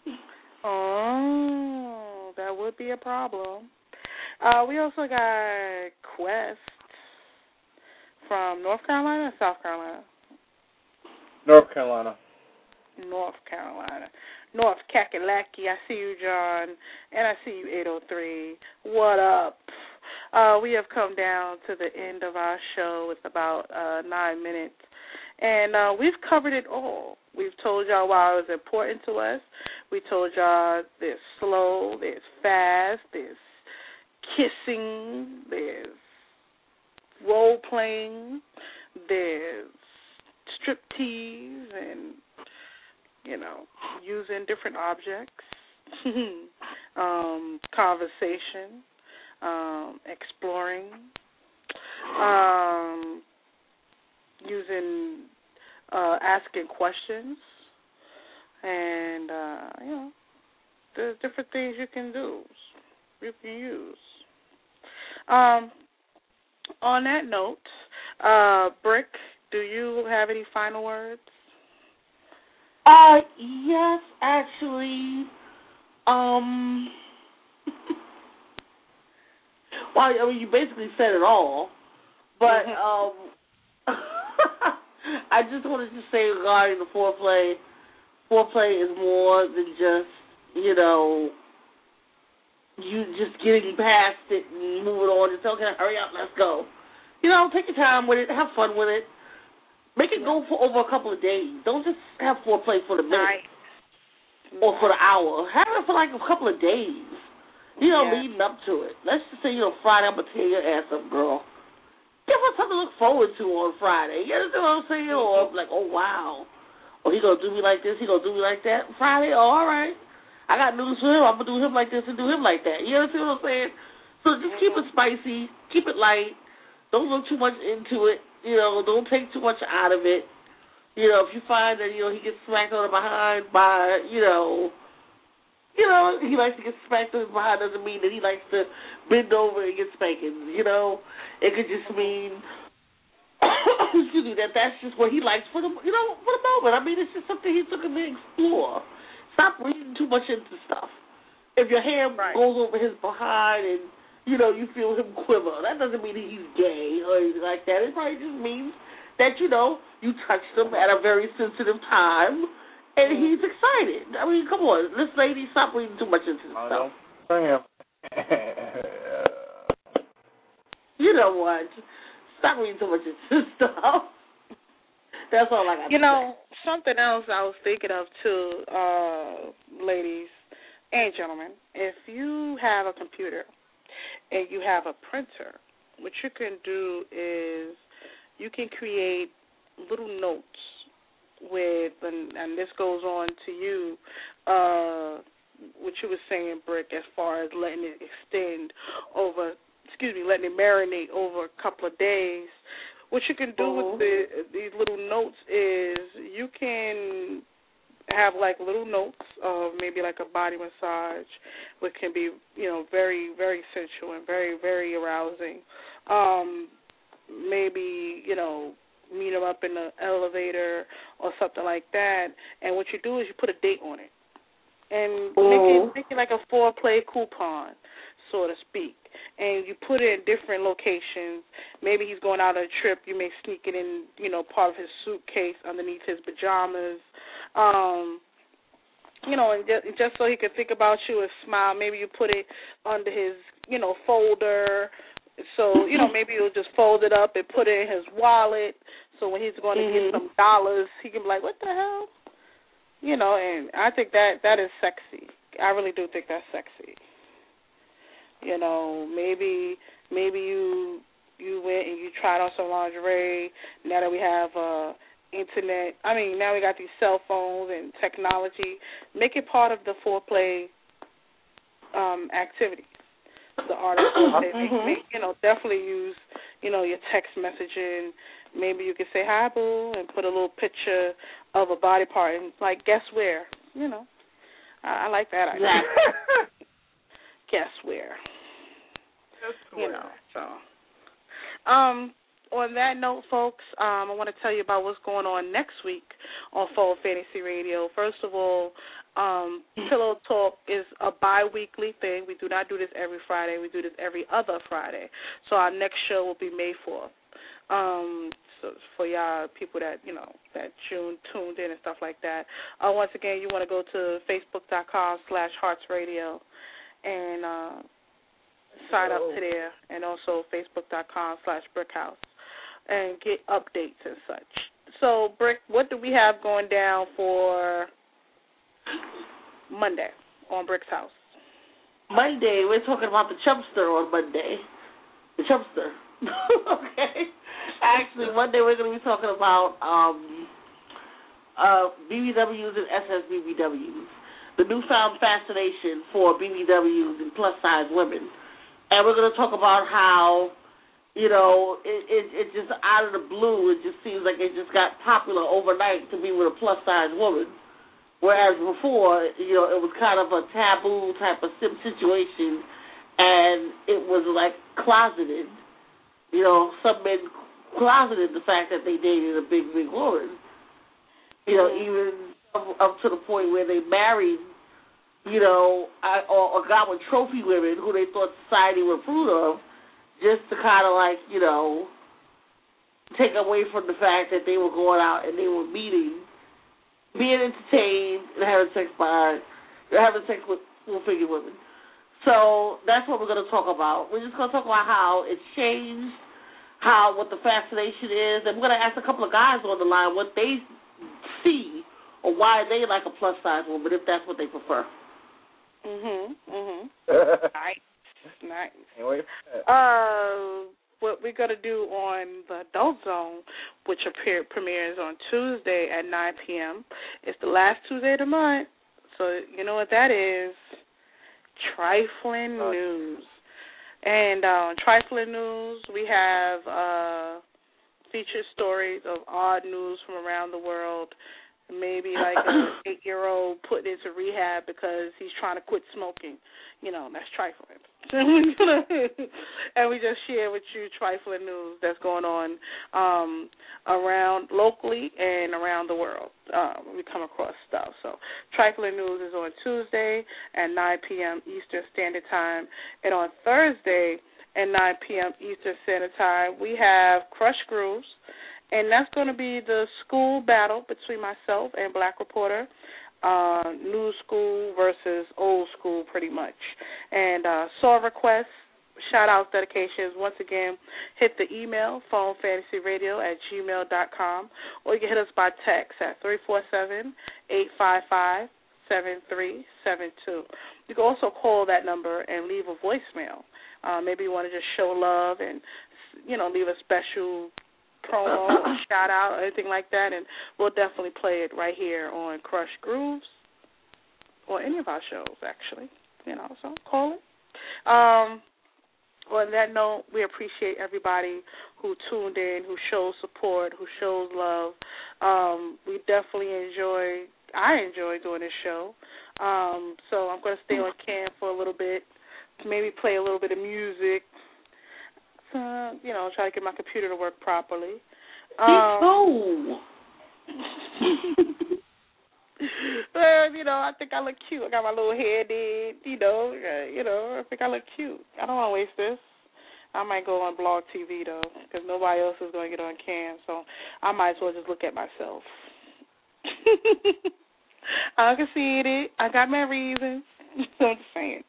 [SPEAKER 2] Oh, that would be a problem. We also got Quest from North Carolina or South Carolina?
[SPEAKER 10] North Carolina.
[SPEAKER 2] North Kakalaki. I see you, John, and I see you, 803. What up? We have come down to the end of our show with about 9 minutes, and we've covered it all. We've told y'all why it was important to us. We told y'all there's slow, there's fast, there's kissing, there's role-playing, there's striptease, and, using different objects, conversation, exploring, using, asking questions, and, there's different things you can use. On that note, Brick, do you have any final words?
[SPEAKER 6] Yes, actually. Well, you basically said it all, but I just wanted to say regarding the foreplay is more than just, you just getting past it and moving on. Just, okay, hurry up, let's go. Take your time with it, have fun with it. Make it go for over a couple of days. Don't just have foreplay for the minute or for the hour. Have it for like a couple of days, leading up to it. Let's just say, Friday, I'm going to tear your ass up, girl. Give us something to look forward to on Friday. You understand what I'm saying? Or like, oh, wow. Or he going to do me like this, he going to do me like that. Friday, all right. I got news for him. I'm going to do him like this and do him like that. You understand what I'm saying? So just keep it spicy. Keep it light. Don't look too much into it. Don't take too much out of it. If you find that, he gets smacked on the behind by, he likes to get smacked on the behind doesn't mean that he likes to bend over and get spankings, It could just mean, excuse me, that's just what he likes for the moment. I mean, it's just something he's looking to explore. Stop reading too much into stuff. If your hair goes over his behind and, you feel him quiver, that doesn't mean that he's gay or anything like that. It probably just means that, you touched him at a very sensitive time and he's excited. I mean, come on. This lady, stop reading too much into this stuff. You know what? Stop reading too much into this stuff. That's all I got to say.
[SPEAKER 2] Something else I was thinking of, too, ladies and gentlemen. If you have a computer and you have a printer, what you can do is you can create little notes with, and this goes on to you, what you were saying, Brick, as far as letting it extend over, letting it marinate over a couple of days. What you can do with these little notes is you can have like little notes of maybe like a body massage, which can be, very, very sensual and very, very arousing. Maybe, meet them up in the elevator or something like that. And what you do is you put a date on it and make it like a foreplay coupon, so to speak. And you put it in different locations. Maybe he's going out on a trip. You may sneak it in, part of his suitcase underneath his pajamas. And just so he could think about you and smile. Maybe you put it under his, folder. So, maybe you'll just fold it up and put it in his wallet. So when he's going to get some dollars, he can be like, what the hell? And I think that is sexy. I really do think that's sexy. Maybe you went and you tried on some lingerie. Now that we have now we got these cell phones and technology. Make it part of the foreplay activities. The artists, definitely use, your text messaging. Maybe you could say, hi, boo, and put a little picture of a body part and, like, guess where? I like that idea. Guess where? So. On that note, folks, I want to tell you about what's going on next week on Fall Fantasy Radio. First of all, Pillow Talk is a bi-weekly thing. We do not do this every Friday. We do this every other Friday. So our next show will be May 4th. So for y'all people that, that tuned in and stuff like that. Once again, you want to go to facebook.com/heartsradio and sign up to there, and also facebook.com/brickhouse and get updates and such. So, Brick, what do we have going down for Monday on Brick's House?
[SPEAKER 6] Monday, we're talking about the Chumpster on Monday. The Chumpster. Okay. Actually, Monday we're going to be talking about BBWs and SSBBWs, the newfound fascination for BBWs and plus-size women. And we're going to talk about how, it just out of the blue, it just seems like it just got popular overnight to be with a plus-size woman. Whereas before, it was kind of a taboo type of situation, and it was like closeted. Some men closeted the fact that they dated a big woman. Even up to the point where they married, or got with trophy women who they thought society would approve of, just to kind of like, take away from the fact that they were going out and they were meeting, being entertained, and having sex with full-figure women. So that's what we're going to talk about. We're just going to talk about how it's changed, what the fascination is, and we're going to ask a couple of guys on the line what they see or why they like a plus-size woman, if that's what they prefer.
[SPEAKER 2] Nice. What we're going to do on the Adult Zone, which premieres on Tuesday at 9 p.m. It's the last Tuesday of the month, so you know what that is. Trifling News. And on Trifling News, we have featured stories of odd news from around the world. Maybe like an 8-year-old put into rehab because he's trying to quit smoking. That's trifling. And we just share with you trifling news that's going on around locally and around the world. We come across stuff. So Trifling News is on Tuesday at 9 p.m. Eastern Standard Time. And on Thursday at 9 p.m. Eastern Standard Time, we have Crush Grooves. And that's going to be the school battle between myself and Black Reporter, new school versus old school pretty much. And song requests, shout-outs, dedications, once again, hit the email, phonefantasyradio@gmail.com, or you can hit us by text at 347-855-7372. You can also call that number and leave a voicemail. Maybe you want to just show love and, leave a special promo or shout out or anything like that, and we'll definitely play it right here on Crush Grooves or any of our shows, actually. So call it. On that note, we appreciate everybody who tuned in, who shows support, who shows love. We definitely I enjoy doing this show. So I'm going to stay on cam for a little bit, maybe play a little bit of music. Try to get my computer to work properly.
[SPEAKER 6] Well,
[SPEAKER 2] I think I look cute. I got my little hair did, I think I look cute. I don't want to waste this. I might go on Blog TV, though, because nobody else is going to get on cam, so I might as well just look at myself. I can see it. I got my reasons. So I'm just saying.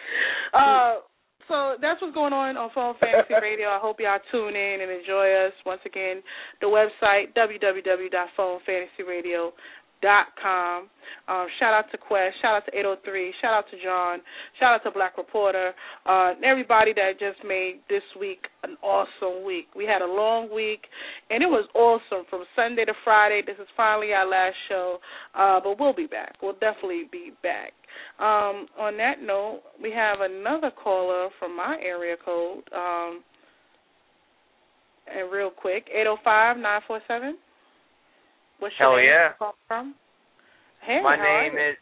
[SPEAKER 2] So that's what's going on Phone Fantasy Radio. I hope y'all tune in and enjoy us. Once again, the website, www.phonefantasyradio.com. radio.com. Shout out to Quest, shout out to 803, shout out to John, shout out to Black Reporter, and everybody that just made this week an awesome week. We had a long week, and it was awesome from Sunday to Friday. This is finally our last show, but we'll be back. We'll definitely be back. On that note, we have another caller from my area code, and real quick, 805-947. What's your
[SPEAKER 14] Hell
[SPEAKER 2] name?
[SPEAKER 14] yeah.
[SPEAKER 2] Call from? Hey,
[SPEAKER 14] my name is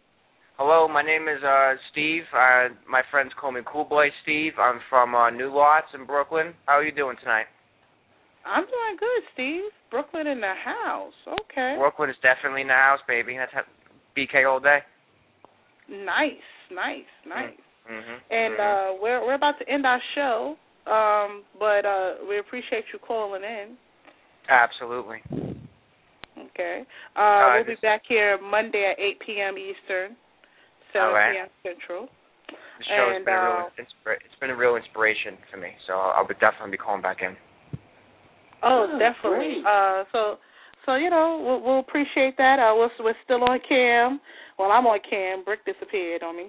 [SPEAKER 14] Steve. My friends call me Cool Boy Steve. I'm from New Lots in Brooklyn. How are you doing tonight?
[SPEAKER 2] I'm doing good, Steve. Brooklyn in the house. Okay.
[SPEAKER 14] Brooklyn is definitely in the house, baby. That's BK all day.
[SPEAKER 2] Nice.
[SPEAKER 14] Mm-hmm.
[SPEAKER 2] And we're about to end our show, but we appreciate you calling in.
[SPEAKER 14] Absolutely.
[SPEAKER 2] Okay. We'll be back here Monday at 8 p.m. Eastern, 7 p.m. Central.
[SPEAKER 14] The show has been a real inspiration for me, so I'll definitely be calling back in.
[SPEAKER 2] Oh, definitely. So you know, we'll appreciate that. We're still on cam. Well, I'm on cam. Brick disappeared on me.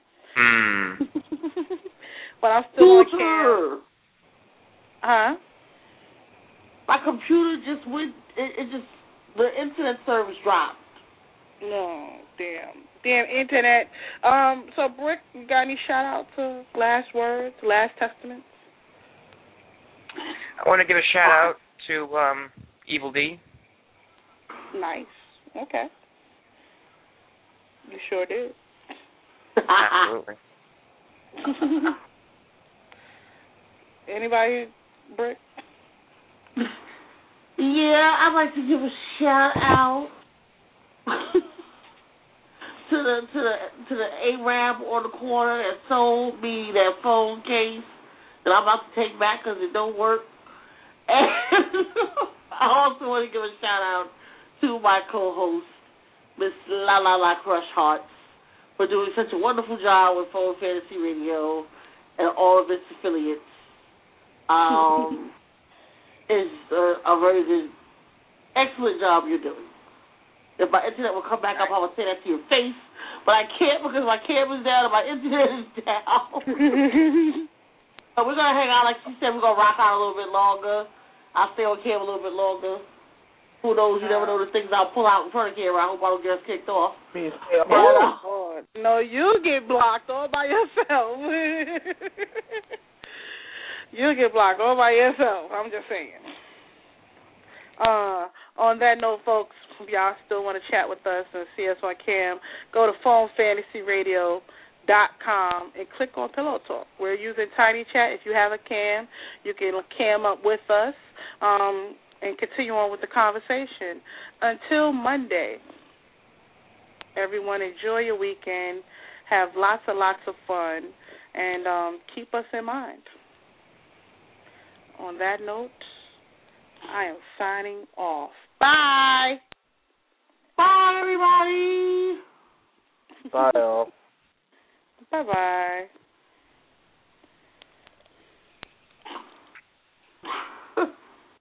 [SPEAKER 2] But I'm still on cam. Huh?
[SPEAKER 6] My computer just went. The internet service dropped.
[SPEAKER 2] No, damn internet. So Brick, you got any shout out to last words, last testaments?
[SPEAKER 14] I want to give a shout out to Evil D.
[SPEAKER 2] Nice. Okay. You sure did.
[SPEAKER 14] Absolutely.
[SPEAKER 2] Anybody, Brick?
[SPEAKER 6] Yeah, I'd like to give a shout out to the Arab on the corner that sold me that phone case that I'm about to take back because it don't work. And I also want to give a shout out to my co-host, Miss La Crush Hearts, for doing such a wonderful job with Phone Fantasy Radio and all of its affiliates. It's a very good, excellent job you're doing. If my internet will come back up, I will say that to your face, but I can't because my camera's down and my internet is down. So we're going to hang out, like she said, we're going to rock out a little bit longer. I'll stay on camera a little bit longer. Who knows, you never know the things I'll pull out in front of camera. I hope I don't get us kicked off.
[SPEAKER 2] No, you get blocked all by yourself. You'll get blocked all by yourself. I'm just saying. On that note, folks, if y'all still want to chat with us and see us on cam, go to phonefantasyradio.com and click on Pillow Talk. We're using Tiny Chat. If you have a cam, you can cam up with us and continue on with the conversation. Until Monday, everyone enjoy your weekend. Have lots and lots of fun. And keep us in mind. On that note, I am signing off. Bye.
[SPEAKER 6] Bye, everybody.
[SPEAKER 10] Bye, y'all.
[SPEAKER 2] Bye-bye.